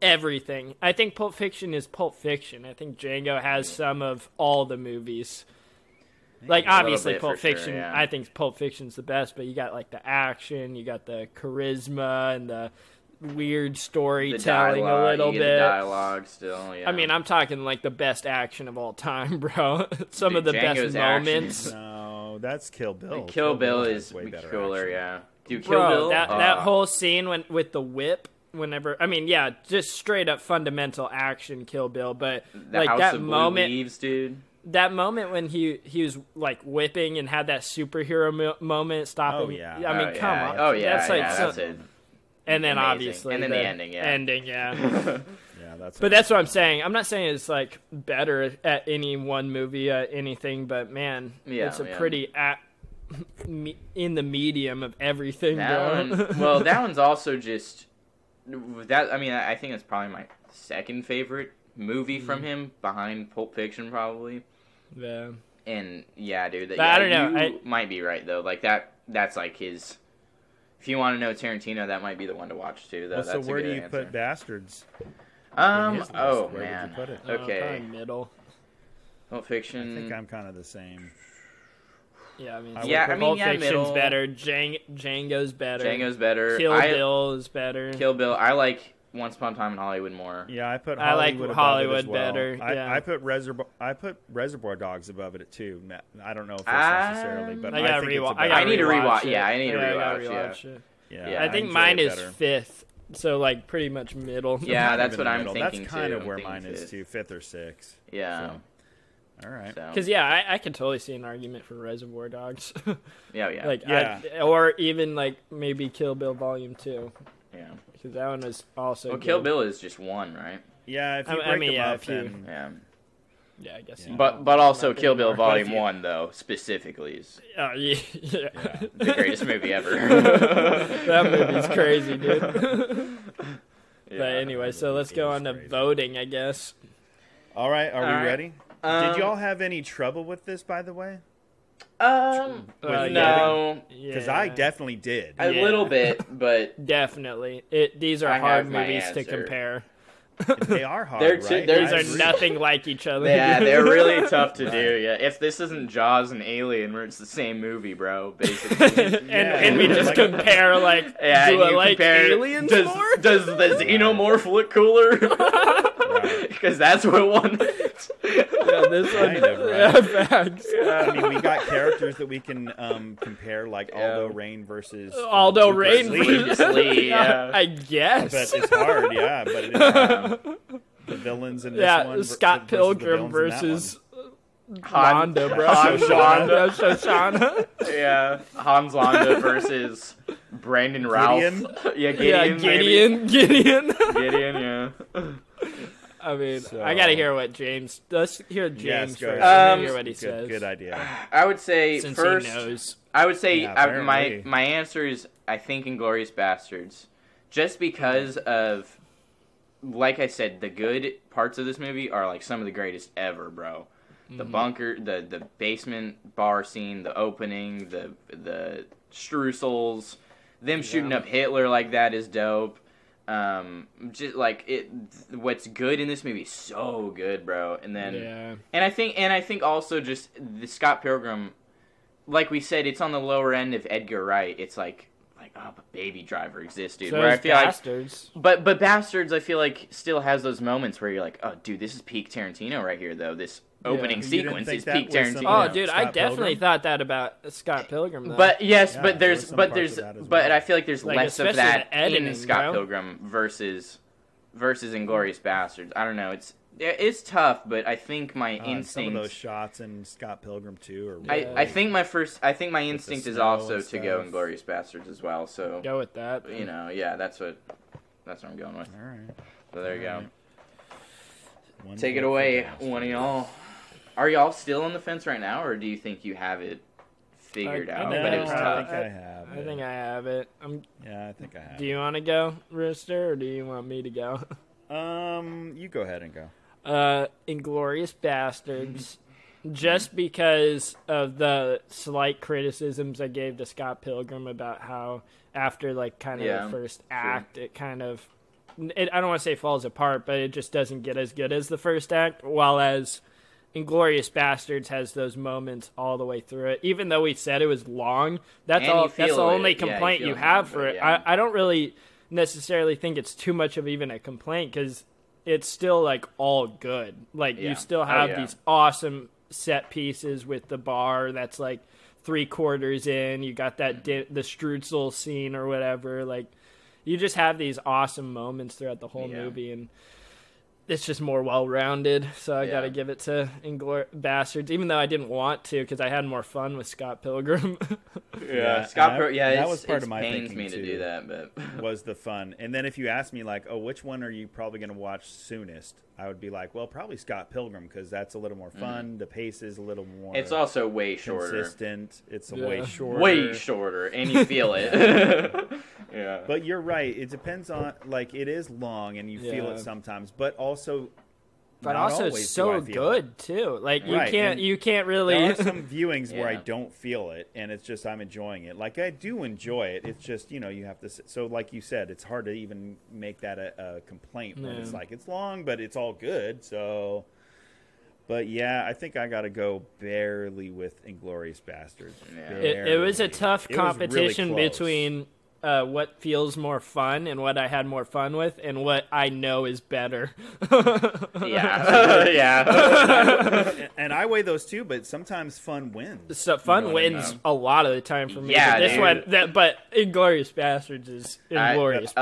everything. I think Pulp Fiction is Pulp Fiction. I think Django has some of all the movies. Like, obviously, Pulp Fiction, sure, yeah. I think Pulp Fiction's the best, but you got, like, the action, you got the charisma, and the weird storytelling a little bit. The dialogue still, yeah. I mean, I'm talking, like, the best action of all time, bro. Some of the Django's best moments. No, that's Kill Bill. Kill Bill is way better cooler, action. Yeah. Dude, Kill Bill? That whole scene with the whip, whenever, I mean, yeah, just straight up fundamental action Kill Bill, but, like, that moment. Leaves, dude. That moment when he was like whipping and had that superhero moment stopping. Oh yeah. I mean, come on. Oh yeah. That's like that's it. And then amazing. Obviously, and then the ending. Yeah. Ending. Yeah. Yeah, that's. But that's what I'm saying. I'm not saying it's like better at any one movie, anything. But man, it's a pretty in the medium of everything. Well, that one's also just that. I mean, I think it's probably my second favorite movie from him, behind Pulp Fiction, probably. Yeah. And yeah, dude, I don't know. You might be right though. Like that's like his. If you want to know Tarantino, that might be the one to watch too. Though. So where do you put Bastards? Oh where man. Would you put it? Okay. Probably middle. Pulp Fiction. I think I'm kind of the same. Yeah, I mean, Pulp Fiction's middle. Better. Django's better. Django's better. Kill Bill is better. Kill Bill. I like Once Upon a Time in Hollywood more. Yeah, I put Hollywood well. better. Yeah. I put Reservoir Dogs above it too. I don't know if that's necessarily, but I think it's I need to rewatch. Yeah, I need to rewatch. Yeah, I think mine is fifth, so like pretty much middle. Yeah, that's what I'm thinking. That's kind of where mine is too, fifth or sixth. Yeah. So. All right. Because I can totally see an argument for Reservoir Dogs. Yeah. Or even like maybe Kill Bill Volume 2. Yeah. Because that one was also. Well, Kill Bill is just one, right? Yeah. If you break them up, then yeah, I guess. Yeah. But also Kill Bill Volume 1 though specifically is. The greatest movie ever. That movie's crazy, dude. But anyway, so let's go on to voting, I guess. All right, are we ready? Did y'all have any trouble with this, by the way? No. Because I definitely did. A little bit, but... Definitely. These are hard movies to compare. They are hard, right? These are nothing like each other. Yeah, they're really tough to do, yeah. If this isn't Jaws and Alien, where it's the same movie, bro, basically. and we just compare, like, do I like Aliens more? Does the Xenomorph look cooler? Because that's what one is. Yeah, this one. Right? Facts. I mean, we got characters that we can compare, like Aldo Rain versus Aldo Rain versus Lee. Yeah. I guess. But it's hard, yeah. But it is hard. The villains in this one. Scott Pilgrim versus Landa, bro. Shoshana. Yeah, Hans Landa versus Brandon Routh. Gideon. Gideon, yeah. I mean, I gotta hear what James. Let's hear James first. Hear what he says. Good idea. I would say since first. He knows. I would say my answer is I think Inglourious Bastards, just because of, like I said, the good parts of this movie are like some of the greatest ever, bro. The bunker, the basement bar scene, the opening, the streusels, them shooting up Hitler like that is dope. Just like it, what's good in this movie is so good, bro. And then, and I think also just the Scott Pilgrim, like we said, it's on the lower end of Edgar Wright. It's like but Baby Driver exists, dude. So where I feel Bastards. But Bastards, I feel like still has those moments where you're like, oh, dude, this is peak Tarantino right here, though. This opening sequence is peak Tarantino. Oh, dude, I definitely thought that about Scott Pilgrim, though. But yes, but I feel like there's less of that in Scott Pilgrim versus Inglourious Bastards. I don't know. It's tough, but I think my instinct. Some of those shots in Scott Pilgrim too are. I think my instinct is also to go Inglourious Bastards as well. So go with that. You know, yeah, that's what I'm going with. All right. So there you go. Take it away, one of y'all. Are y'all still on the fence right now, or do you think you have it figured out? But it was tough. I think I have it. I think I have. Do you want to go, Rooster, or do you want me to go? You go ahead and go. Inglourious Bastards, just because of the slight criticisms I gave to Scott Pilgrim about how after like kind of the first act, it kind of I don't want to say falls apart, but it just doesn't get as good as the first act, while as Inglourious Bastards has those moments all the way through it. Even though we said it was long, that's the only complaint you have for it. Yeah. I don't really necessarily think it's too much of even a complaint, because it's still like all good. Like you still have these awesome set pieces with the bar that's like 3/4 in. You got that the Strutzel scene or whatever. Like you just have these awesome moments throughout the whole movie, and it's just more well-rounded, so I gotta give it to Inglourious Bastards, even though I didn't want to, because I had more fun with Scott Pilgrim. Scott Pilgrim. Yeah, that was part of my pains thinking me to do that, but was the fun. And then if you ask me, like, oh, which one are you probably going to watch soonest? I would be like, well, probably Scott Pilgrim, because that's a little more fun. The pace is a little more. It's also way shorter. Consistent. It's way shorter. Way shorter, and you feel it. Yeah. But you're right. It depends on, like, it is long, and you feel it sometimes, but also. But also it's so good too. Like you can't really. There are some viewings where I don't feel it, and it's just I'm enjoying it. Like I do enjoy it. It's just you have to. So like you said, it's hard to even make that a complaint when it's like it's long, but it's all good. So, but yeah, I think I got to go barely with Inglourious Bastards. Yeah. It was a tough competition between. What feels more fun and what I had more fun with and what I know is better. Yeah. And I weigh those too, but sometimes fun wins. So fun wins a lot of the time for me. Yeah, but Inglourious Bastards is Inglourious Bastards.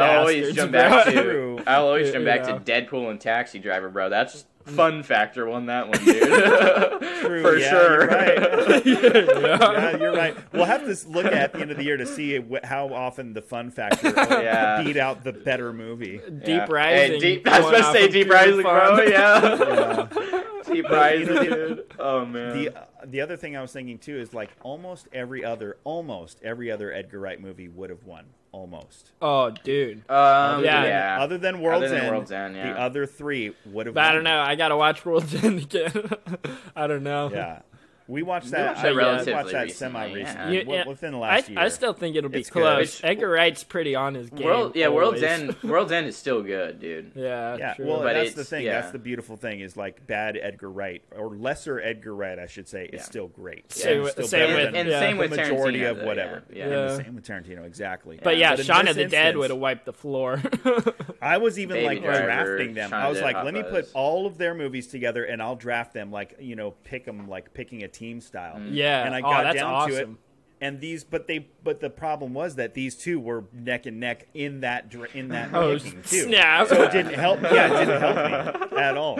I'll always jump back to Deadpool and Taxi Driver, bro. That's fun factor won that one, dude. True, for sure. You're right. Yeah, you're right. We'll have to look at the end of the year to see how often the fun factor beat out the better movie. Deep Rising. Hey, I was supposed to say Deep Rising, bro. Yeah. Deep Rising, dude. Oh man. The other thing I was thinking too is like almost every other Edgar Wright movie would have won. Almost. Oh, dude. Other than World's End, the other three would have won. I don't know. I got to watch World's End again. I don't know. Yeah. We watched that. I watched that semi-recently, within the last year. I still think it'll be close. Edgar Wright's pretty on his game. World's End is still good, dude. Yeah. True. Well, but that's the thing. That's the beautiful thing is like bad Edgar Wright or lesser Edgar Wright, I should say, is still great. Same with the majority Tarantino, of whatever. Yeah. Same with Tarantino, exactly. But Shaun of the Dead would have wiped the floor. I was even like drafting them. I was like, let me put all of their movies together and I'll draft them like pick them like picking a team style. Yeah, and I got down to it. And but the problem was that these two were neck and neck in that ranking too. Snap. So it didn't help. Yeah, it didn't help me at all.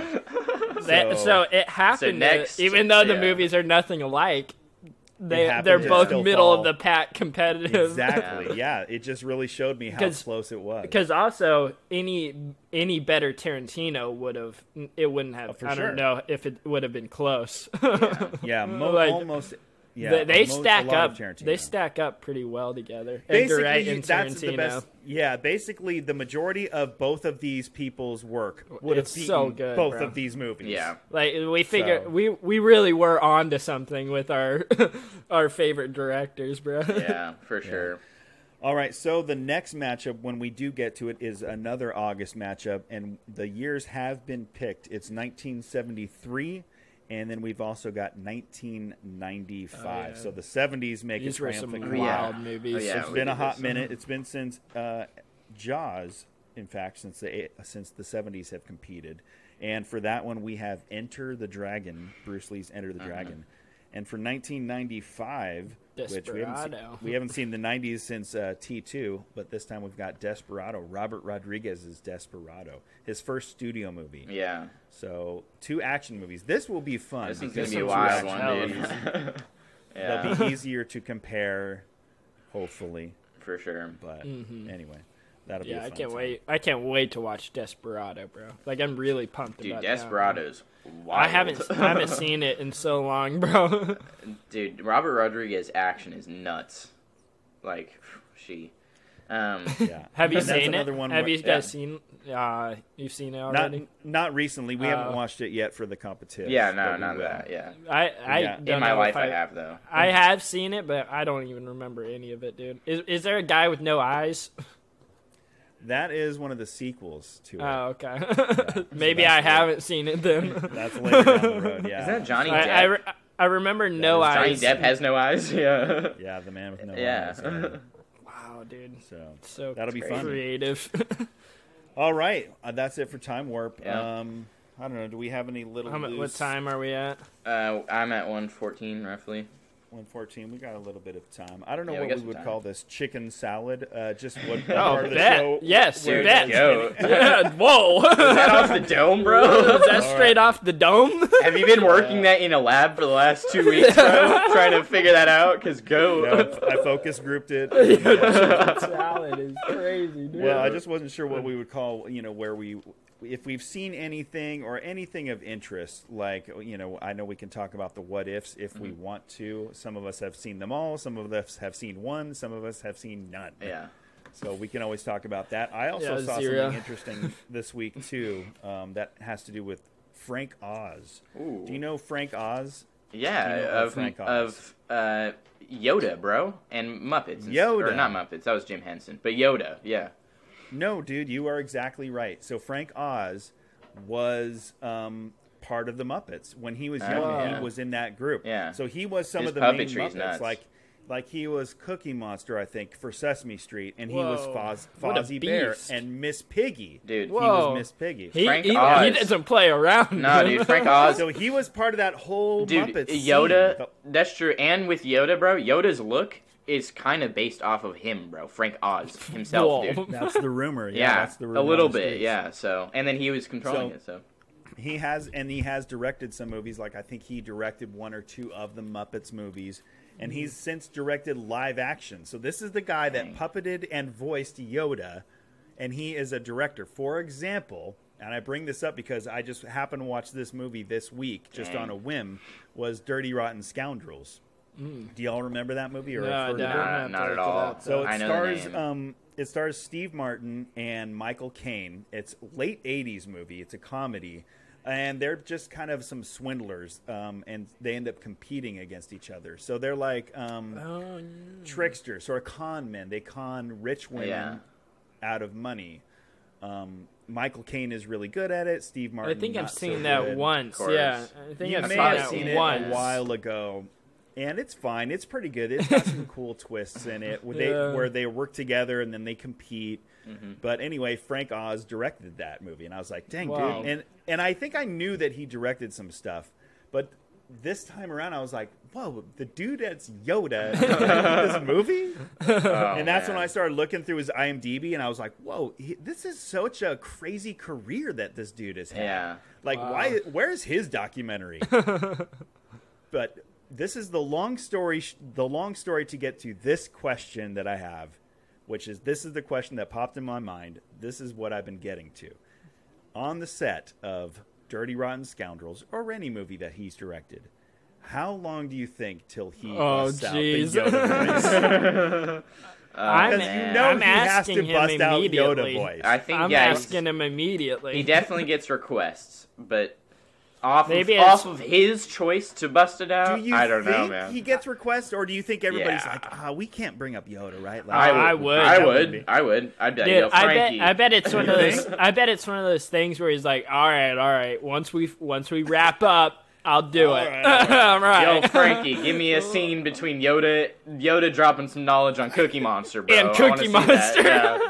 So it happened. Even though the movies are nothing alike, they're both middle of the pack competitive. Exactly. Yeah, it just really showed me how close it was. Because also any better Tarantino wouldn't have. I don't know if it would have been close. Almost. Yeah, they stack up. They stack up pretty well together. Edgar Wright and Tarantino. The best. Yeah, basically the majority of both of these people's work would have beaten both of these movies. Yeah, like we figured we really were onto something with our our favorite directors, bro. Yeah, for sure. All right, so the next matchup, when we do get to it, is another August matchup, and the years have been picked. It's 1973. And then we've also got 1995. So the 70s make These a triumphant were some wild movies. It's been a hot minute. It's been since Jaws, in fact, since the 70s have competed. And for that one, we have Enter the Dragon, Bruce Lee's Enter the Dragon. And for 1995, which we haven't seen the 90s since T2, but this time we've got Desperado, Robert Rodriguez's Desperado, his first studio movie. Yeah. So 2 action movies. This will be fun. This is going to be a wild one, dude. They'll be easier to compare, hopefully. For sure. But anyway. That'll be a fun time. I can't wait to watch Desperado, bro. Like I'm really pumped about that. Dude, Desperado's wild. I haven't seen it in so long, bro. Dude, Robert Rodriguez's action is nuts. Like, Have you seen it? Have you guys seen? You've seen it already? Not recently. We haven't watched it yet for the competition. Yeah, no, not that. Yeah. I in my life I have though. I have seen it, but I don't even remember any of it, dude. Is there a guy with no eyes? That is one of the sequels to it. Oh, okay. Yeah, maybe I haven't seen it then. That's later down the road, yeah. Is that Johnny Depp? I remember No Eyes. Johnny Depp has no eyes, yeah. Yeah, the man with no eyes. Yeah. Wow, dude. So that'll be fun. Creative. All right. That's it for Time Warp. Yeah. I don't know. Do we have any little loose... What time are we at? I'm at 1:14, roughly. 1:14. We got a little bit of time. I don't know what we would call this. Chicken salad. Just what part of the show? Yes, dude, bet. Whoa. Is that off the dome, bro? Is that straight off the dome? Have you been working that in a lab for the last 2 weeks, bro? Trying to figure that out? Because go. No, I focus grouped it. Chicken salad is crazy, dude. Well, I just wasn't sure what we would call, where we... If we've seen anything or anything of interest, like, I know we can talk about the what ifs if we want to. Some of us have seen them all. Some of us have seen one. Some of us have seen none. Yeah. So we can always talk about that. I also saw something interesting this week, too, that has to do with Frank Oz. Ooh. Do you know Frank Oz? Yeah, Frank Oz? of Yoda, bro, and Muppets. Yoda. Or not Muppets, that was Jim Henson. But Yoda, yeah. No, dude, you are exactly right. So Frank Oz was part of the Muppets. When he was young, he was in that group. Yeah. So he was some His of the main puppetry's Muppets. nuts. Like he was Cookie Monster, I think, for Sesame Street, and he was What a Fozzie Bear beast. and Miss Piggy. Dude. He was Miss Piggy. He Oz. doesn't play around. No, dude, Frank Oz. So he was part of that whole Muppets Yoda, scene. that's true. And with Yoda, bro, Yoda's look is kind of based off of him, bro. Frank Oz himself, dude. That's the rumor. Yeah, that's the rumor a little on the bit, streets. yeah. So, and then he was controlling it, so. He has directed some movies. Like I think he directed one or two of the Muppets movies, and he's since directed live action. So this is the guy that puppeted and voiced Yoda, and he is a director. For example, and I bring this up because I just happened to watch this movie this week, just on a whim, was Dirty Rotten Scoundrels. Do y'all remember that movie? Or No, not at all. So I know it stars Steve Martin and Michael Caine. It's late 80s movie. It's a comedy. And they're just kind of some swindlers, and they end up competing against each other. So they're like tricksters or con men. They con rich women out of money. Michael Caine is really good at it. Steve Martin, I think I've not seen so that good. once. Yeah, I think I've seen that it once. a while ago. And it's fine. It's pretty good. It's got some cool twists in it where they work together and then they compete. Mm-hmm. But anyway, Frank Oz directed that movie, and I was like, "Dang, dude!" And I think I knew that he directed some stuff, but this time around, I was like, "Whoa, the dude that's Yoda directed this movie!" And that's when I started looking through his IMDb, and I was like, "Whoa, this is such a crazy career that this dude has had. Yeah. Like, where's his documentary?" But this is the long story to get to this question that I have, which is this is the question that popped in my mind. This is what I've been getting to. On the set of Dirty Rotten Scoundrels, or any movie that he's directed, how long do you think till he busts out the Yoda voice? I'm asking him bust out immediately. Yoda voice. I think, I'm asking him immediately. He definitely gets requests, but off of his choice to bust it out, I don't know, man. He gets requests, or do you think everybody's like, we can't bring up Yoda, right? Like, I would. I'd be like, yo, Frankie. I bet it's one of those. I bet it's one of those things where he's like, all right. Once we wrap up, I'll do it. All right. Yo, Frankie, give me a scene between Yoda dropping some knowledge on Cookie Monster, bro. And Cookie Monster.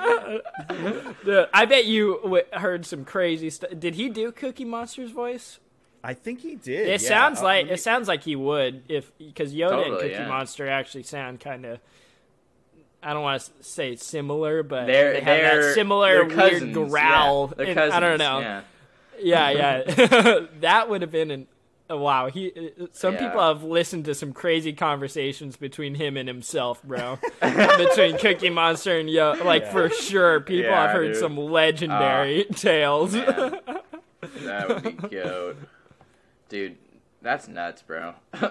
Yeah. I bet you heard some crazy stuff. Did he do Cookie Monster's voice? I think he did. It sounds like he would, because Yoda and Cookie yeah. Monster actually sound kind of. I don't want to say similar, but they have that similar cousins, weird growl. Yeah. Cousins, I don't know. Yeah. That would have been wow. Some people have listened to some crazy conversations between him and himself, bro. Between Cookie Monster and Yoda, for sure. People have heard some legendary tales. That would be cute. Dude, that's nuts, bro. So,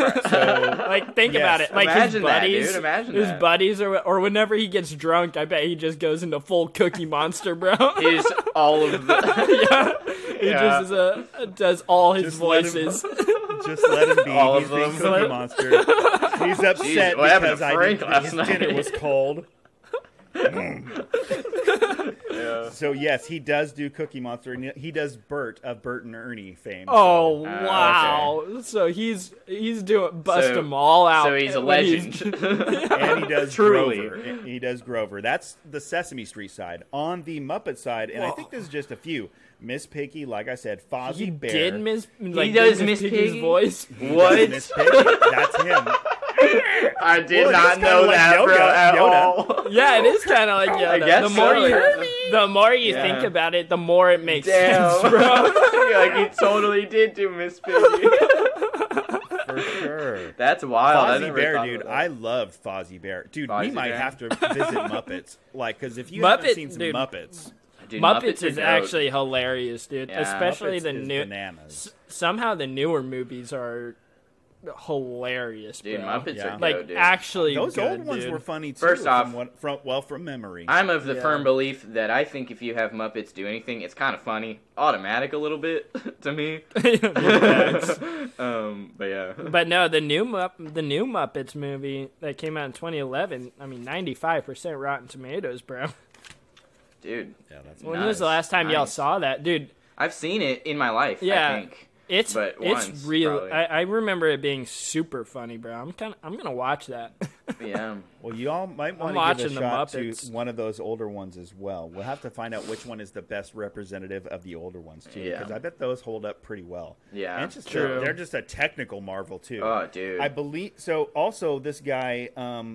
think about it. Like imagine his buddies, buddies, or whenever he gets drunk, I bet he just goes into full Cookie Monster, bro. Is all of the He just does all his voices. Just let him be. All He's of them. being Cookie Monster. He's upset what happened because to Frank last his night? dinner was cold. Yeah. So yes, he does do Cookie Monster, and he does Bert of Bert and Ernie fame. Oh wow! Okay. So he's doing them all out. So he's a legend, and he does truly. Grover. He does Grover. That's the Sesame Street side. On the Muppet side, and I think there's just a few. Miss Piggy, like I said, Fozzie Bear. He does Miss Piggy's voice. What? Miss Piggy. That's him. I did not know that, Yoda, bro, at all. Yeah, it is kind of like Yoda. I guess The more you think about it, the more it makes sense, bro. Like he totally did do Miss Piggy. For sure. That's wild. Fozzie Bear, dude. I loved Fozzie Bear. Dude, we might have to visit Muppets. Like, because if you haven't seen some Muppets... Dude, Muppets is actually hilarious, dude. Yeah. Especially Muppets the new... bananas. Somehow the newer movies are... hilarious, bro. Dude, Muppets are like good, dude. actually those good, old ones dude. were funny too. First off, from memory, I'm of the firm belief that I think if you have Muppets do anything, it's kind of funny, automatic a little bit to me. But yeah. But no, the new Muppets movie that came out in 2011. I mean, 95% Rotten Tomatoes, bro. Dude, yeah, that's when was the last time y'all saw that, dude? I've seen it in my life. Yeah. I think. It's once, real. I remember it being super funny, bro. I'm gonna watch that. Yeah. Well, you all might want to give a shot to one of those older ones as well. We'll have to find out which one is the best representative of the older ones too, because I bet those hold up pretty well. Yeah, and just they're just a technical marvel too. Oh, dude. I believe so. Also, this guy,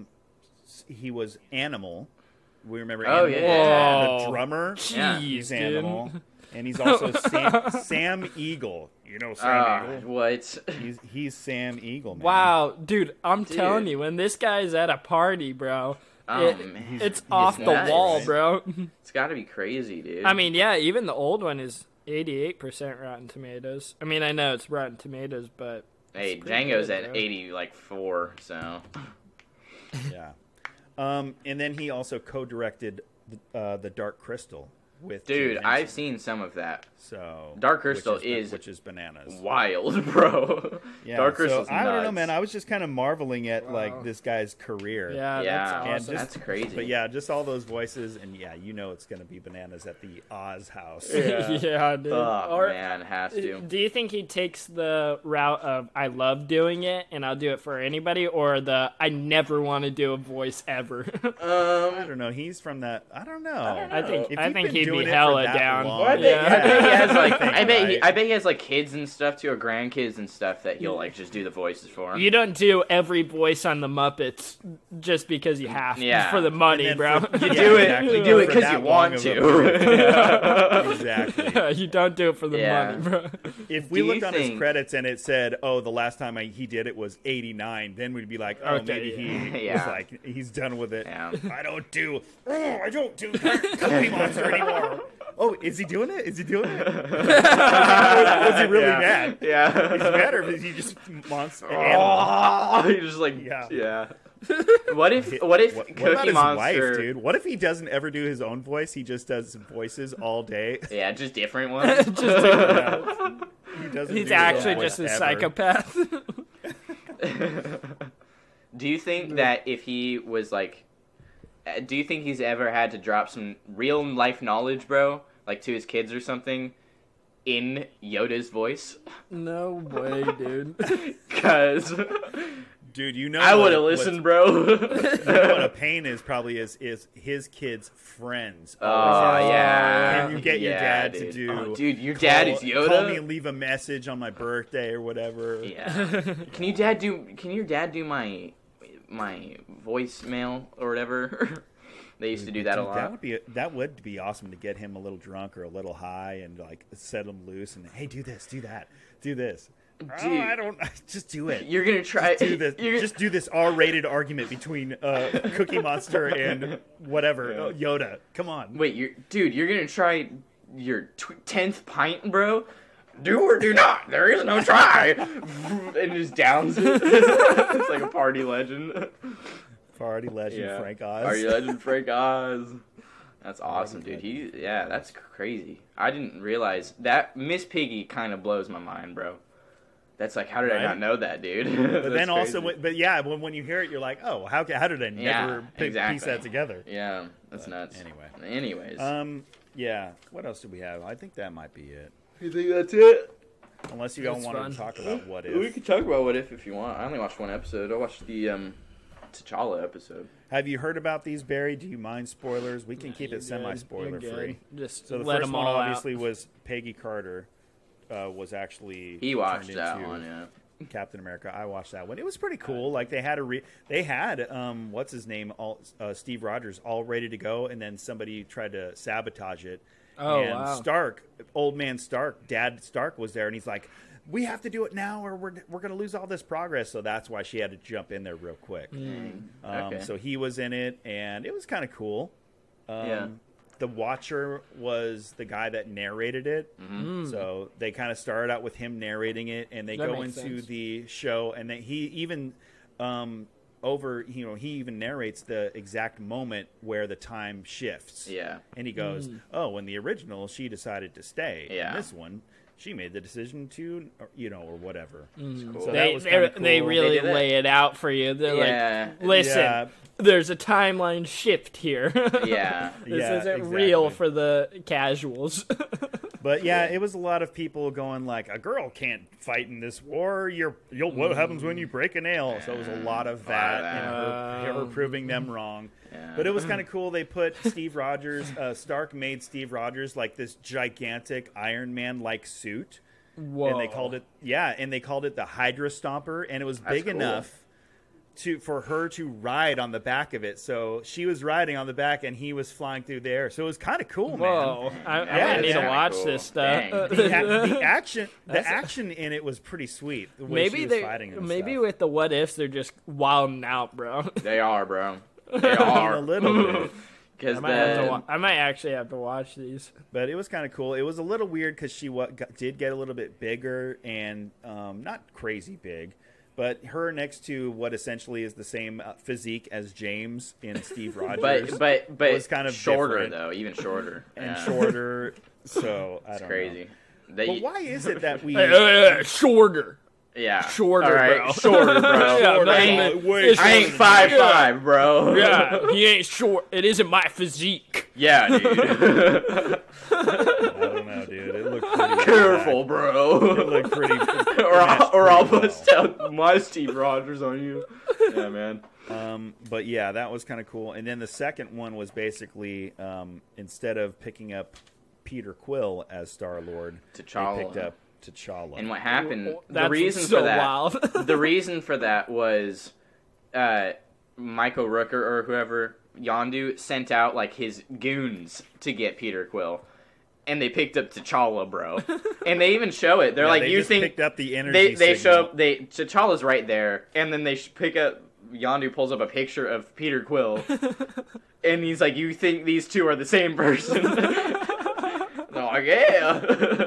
he was Animal. We remember Animal, the drummer. Jeez, he's Animal. And he's also Sam Eagle. You know Sam Eagle? What? He's Sam Eagle, man. Wow, dude, I'm telling you, when this guy's at a party, bro, it's off the wall, bro. It's got to be crazy, dude. I mean, yeah, even the old one is 88% Rotten Tomatoes. I mean, I know it's Rotten Tomatoes, but hey, Django's at 84, so yeah. And then he also co-directed the Dark Crystal. Dude, I've seen some of that. So Dark Crystal which is bananas, wild, bro. Yeah, Dark Crystal's I don't know, nuts. man. I was just kind of marveling at like this guy's career. Yeah, that's awesome. That's crazy. But yeah, just all those voices, and yeah, you know it's gonna be bananas at the Oz house. Yeah, dude. Oh man, has to. Do you think he takes the route of I love doing it and I'll do it for anybody, or the I never want to do a voice ever? I don't know. He's from that. I don't know. I think he'd be hella down. I bet he has like. I bet he has like kids and stuff too, or grandkids and stuff that he'll like just do the voices for. You don't do every voice on the Muppets just because you have to for the money, bro. You do it. You do it because you want to. Exactly. You don't do it for the money, bro. If we looked on his credits and it said, "Oh, the last time he did it was '89," then we'd be like, "Oh, maybe he was like he's done with it." Yeah. I don't do Cookie Monster anymore. Oh, is he doing it? Is he doing it? Was he really mad? Yeah. He's mad, or is he just monster? He's just like, yeah. What if Cookie Monster? Wife, dude? What if he doesn't ever do his own voice? He just does voices all day. Yeah, just different ones. He's actually just a psychopath. Do you think that if he was like, do you think he's ever had to drop some real life knowledge, bro, like to his kids or something, in Yoda's voice? No way, dude. Because, dude, you know, I would have listened, bro. You know what a pain is probably is his kids' friends. Oh yeah. Can you get your dad to do? Oh, dude, your dad is Yoda. Call me and leave a message on my birthday or whatever. Yeah. Can your dad do my voicemail or whatever? They used to do that a lot. That would be awesome to get him a little drunk or a little high and like set him loose and hey, do this, do that, do this. Dude, I don't. Just do it. You're gonna try. Just do this. Just do this R-rated argument between Cookie Monster and whatever Yoda. Come on. Wait, you're gonna try your 10th pint, bro? Do or do not. There is no try. And just downs it. It's like a party legend. Party legend Frank Oz. Party legend Frank Oz. That's awesome, dude. That's crazy. I didn't realize that. Miss Piggy kind of blows my mind, bro. That's like, how did I not know that, dude? But then also, when you hear it, you're like, oh, how did I never piece that together? Yeah, that's nuts. Anyways, Yeah. What else do we have? I think that might be it. You think that's it? Unless you don't want to talk about What If. We can talk about What If you want. I only watched one episode. I watched the T'Challa episode. Have you heard about these, Barry? Do you mind spoilers? We can keep it semi-spoiler free. Just so the let first them one all obviously out. was Peggy Carter. Was actually he watched that one, yeah. Captain America. I watched that one. It was pretty cool. Like they had what's his name, Steve Rogers, all ready to go, and then somebody tried to sabotage it. Oh, and wow. Stark, old man Stark, Dad Stark was there, and he's like, "We have to do it now, or we're going to lose all this progress." So that's why she had to jump in there real quick. Okay. So he was in it, and it was kind of cool. Yeah. The Watcher was the guy that narrated it. So they kind of started out with him narrating it, and they go into the show, and he even he even narrates the exact moment where the time shifts. Yeah. And he goes, "Oh, in the original, she decided to stay. Yeah. In this one, she made the decision to, or whatever." Cool. So that was kinda cool. They really They did lay it out for you. They're like, listen. Yeah. There's a timeline shift here. Yeah. This Yeah, isn't real exactly. for the casuals. But yeah, it was a lot of people going like, "A girl can't fight in this war. What happens when you break a nail?" So it was a lot of that, and her proving them wrong. Yeah. But it was kind of cool. They put Steve Rogers. Stark made Steve Rogers like this gigantic Iron Man like suit. Whoa. And they called it the Hydra Stomper, and it was big cool. enough for her to ride on the back of it. So she was riding on the back, and he was flying through the air. So it was kind of cool, man. Whoa. I might need to watch this stuff. The action in it was pretty sweet. The way she was fighting and stuff. with the What Ifs, they're just wilding out, bro. They are, bro. They are. A little bit. Because I might actually have to watch these. But it was kind of cool. It was a little weird because she did get a little bit bigger and not crazy big. But her next to what essentially is the same physique as James in Steve Rogers, but was kind of shorter different. though, even shorter And shorter. So I it's don't crazy. know. But why is it that we Shorter. Yeah, Shorter, all right. bro. Shorter, bro. Yeah, I ain't 5'5", bro. Yeah, he ain't short. It isn't my physique. Yeah, dude. I don't know, dude. It looked pretty Careful, bro. It looked pretty. or I'll bust out my Steve Rogers on you. Yeah, man. But yeah, that was kind of cool. And then the second one was basically instead of picking up Peter Quill as Star-Lord, T'Challa. they picked up T'Challa. And what happened? That's the reason so for that. wild. The reason for that was, Michael Rooker or whoever Yondu sent out like his goons to get Peter Quill, and they picked up T'Challa, bro. And they even show it. They're like, they you just think picked up the energy? they signal. show T'Challa's right there, and then they pick up. Yondu pulls up a picture of Peter Quill, and he's like, "You think these two are the same person?" They're like, "Yeah."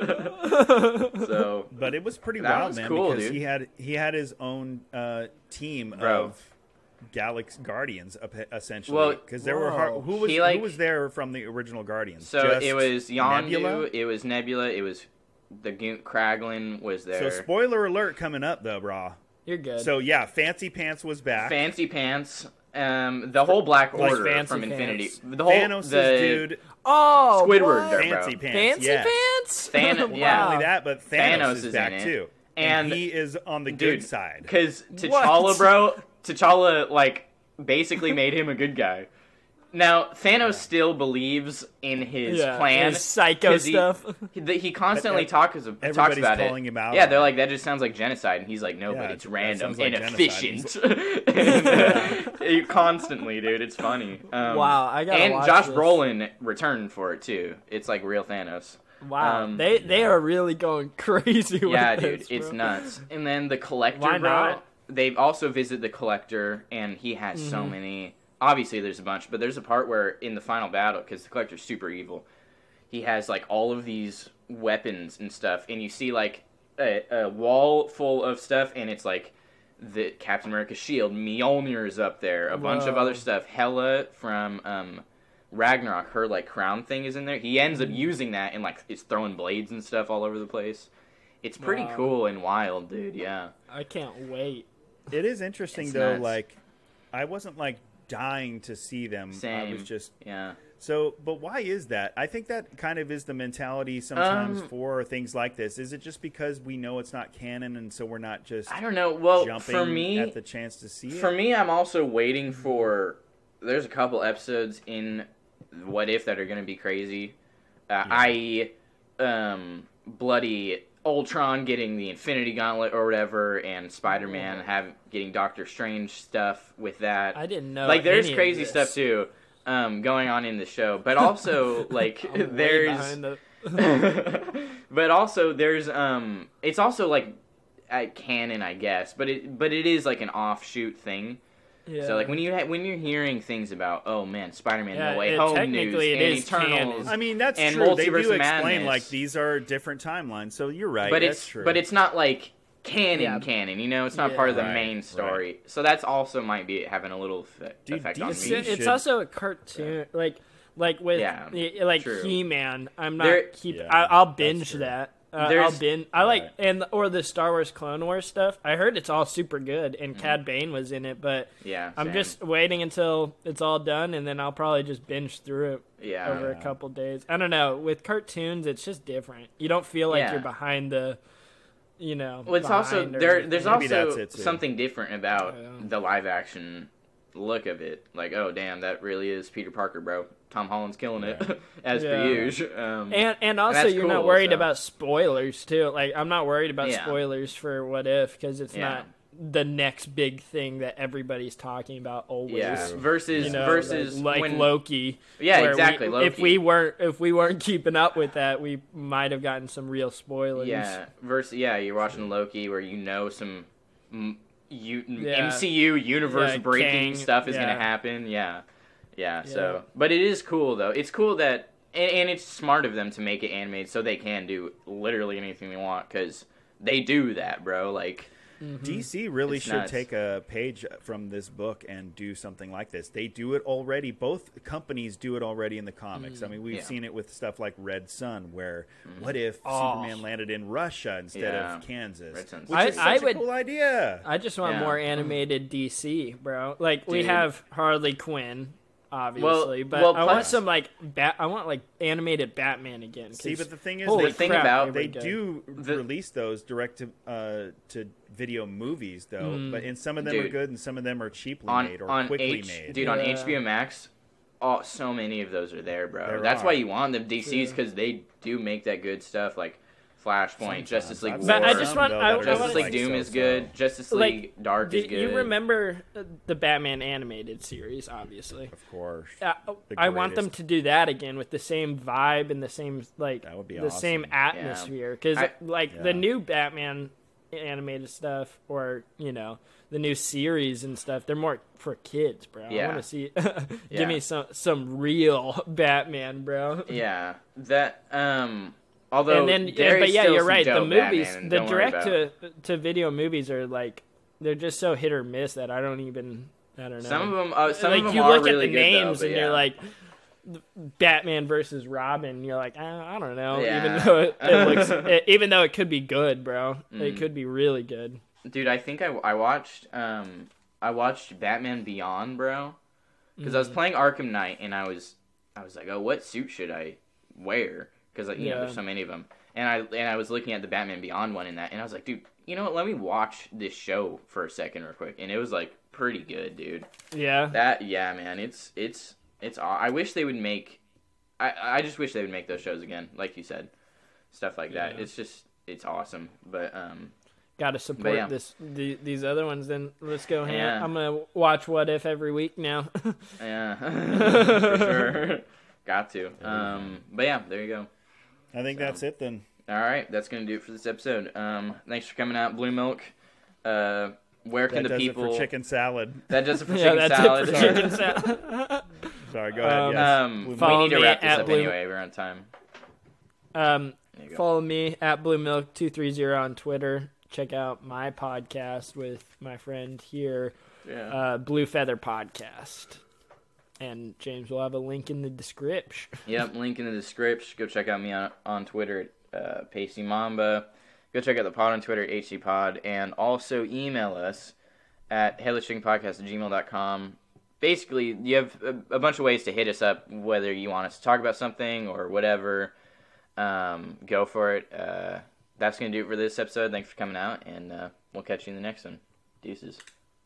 So, But it was pretty That wild, was man, cool, because dude. he had his own team Bro. of Galaxy Guardians, essentially. Well, because there were who was there from the original Guardians? so Just it was Yondu, Nebula? it was Nebula, it was the Kraglin was there. So spoiler alert coming up though, brah. You're good. So yeah, Fancy Pants was back. Fancy Pants, the whole Black Like Order Fancy from Pants. Infinity. The whole Thanos' dude, oh, Squidward what? there, Fancy bro. Pants. Fancy yes. Pants? Not Not only that, but Thanos is is back in it. too, And he is on the dude, good side. Because T'Challa, What? bro, T'Challa, like, basically made him a good guy. Now, Thanos still believes in his plan. his psycho 'cause stuff. He constantly talks about Everybody's it. calling him out Yeah, on they're it. like, that just sounds like genocide. And he's like, no, Yeah, but it's that random sounds like and genocide. efficient. Constantly, dude. It's funny. Wow, I gotta And watch Josh this. Brolin returned for it, too. It's like real Thanos. Wow, they are really going crazy with Yeah, this, dude, it's bro. nuts. And then the Collector, Why bro, not? they've also visited the Collector, and he has so many. Obviously, there's a bunch, but there's a part where in the final battle, because the Collector's super evil, he has like all of these weapons and stuff, and you see like a wall full of stuff, and it's like the Captain America's shield, Mjolnir's up there, a bunch of Whoa. other stuff. Hela from Ragnarok, her like crown thing is in there. He ends up using that and like is throwing blades and stuff all over the place. It's pretty Wow. cool and wild, dude. Yeah. I can't wait. It is interesting It's though. nuts. Like, I wasn't like dying to see them. I Same. was just Yeah. So, but why is that? I think that kind of is the mentality sometimes for things like this. Is it just because we know it's not canon, and so we're not just I don't know. Well, jumping for me, at the chance to see it? For me, I'm also waiting for. There's a couple episodes in What If that are going to be crazy, i.e., bloody Ultron getting the Infinity Gauntlet or whatever, and Spider-Man getting Doctor Strange stuff with that. I didn't know. Like, there's crazy stuff too. Going on in the show, but also like there's but also there's it's also like canon, I guess, but it is like an offshoot thing. Yeah. So like when you're hearing things about, oh man, Spider-Man No Way Home news and Eternals, canon. I mean, that's and true. They do explain Madness. Like these are different timelines, so you're right. But that's true. But it's not like canon, you know, it's not part of the main story. Right. So that's also might be having a little effect on me. It's also a cartoon, like with true. He-Man. I'm not I'll binge that. I'll binge. I like or the Star Wars Clone Wars stuff. I heard it's all super good, and Cad Bane was in it, but I'm just waiting until it's all done, and then I'll probably just binge through it over a couple days. I don't know. With cartoons, it's just different. You don't feel like you're behind the. You know, well, it's also there's also something different about the live action look of it. Like, oh damn, that really is Peter Parker, bro. Tom Holland's killing it as per usual. And also you're not worried about spoilers too. Like, I'm not worried about spoilers for What If, because it's not the next big thing that everybody's talking about always. Yeah. Versus like when, Loki. Yeah, exactly. Loki. If we weren't keeping up with that, we might have gotten some real spoilers. Yeah. You're watching Loki where you know some MCU universe breaking stuff is going to happen. Yeah. So, but it is cool though. It's cool that, and it's smart of them to make it animated so they can do literally anything they want, because they do that, bro. Like. DC really should take a page from this book and do something like this. They do it already. Both companies do it already in the comics. I mean, we've seen it with stuff like Red Sun, where what if Superman landed in Russia instead of Kansas? Which is such a cool idea. I just want more animated DC, bro. Like, we have Harley Quinn, obviously, but I want some I want animated Batman again. See, but the thing is, they do release those direct to video movies though, but and some of them are good and some of them are cheaply made or quickly made. Dude, on HBO Max, so many of those are there, bro. That's why you want them, DC's, because they do make that good stuff, like Flashpoint, Justice League War. But I just want Justice League Doom is good. Justice League Dark is good. You remember the Batman animated series, obviously. Of course. I want them to do that again with the same vibe and the same that would be the same atmosphere, because the new Batman animated stuff, or the new series and stuff, they're more for kids, bro. I want to see give me some real Batman, bro. Yeah. That although, you're right. The movies, the direct to video movies are they're just so hit or miss that I don't know. Some of them are you look really at the names though, and you're like, Batman versus Robin. You're like, I don't know. Yeah. Even though it could be good, bro. It could be really good. Dude, I think I watched Batman Beyond, bro, because I was playing Arkham Knight and I was like, oh, what suit should I wear? Because there's so many of them, and I was looking at the Batman Beyond one in that, and I was like, dude, you know what? Let me watch this show for a second, real quick, and it was pretty good, dude. Yeah. Man, it's. I wish they would make. I just wish they would make those shows again, like you said, stuff like that. It's awesome, but Got to support these other ones. Then let's go. I'm gonna watch What If every week now. For sure. Got to. But yeah, there you go. I think that's it then. All right, that's going to do it for this episode. Thanks for coming out, Blue Milk. Where can the people... That does it for chicken salad. That does it for chicken salad. It for chicken salad. Sorry, go ahead. Yes. We need to wrap this up anyway. We're on time. Follow me at BlueMilk230 on Twitter. Check out my podcast with my friend here, Blue Feather Podcast. And James will have a link in the description. Yep, link in the description. Go check out me on Twitter at Pasty Mamba. Go check out the pod on Twitter at HCPod. And also email us at headlesschickenpodcast@gmail.com. basically, you have a bunch of ways to hit us up, whether you want us to talk about something or whatever. Go for it. That's going to do it for this episode. Thanks for coming out, and we'll catch you in the next one. Deuces.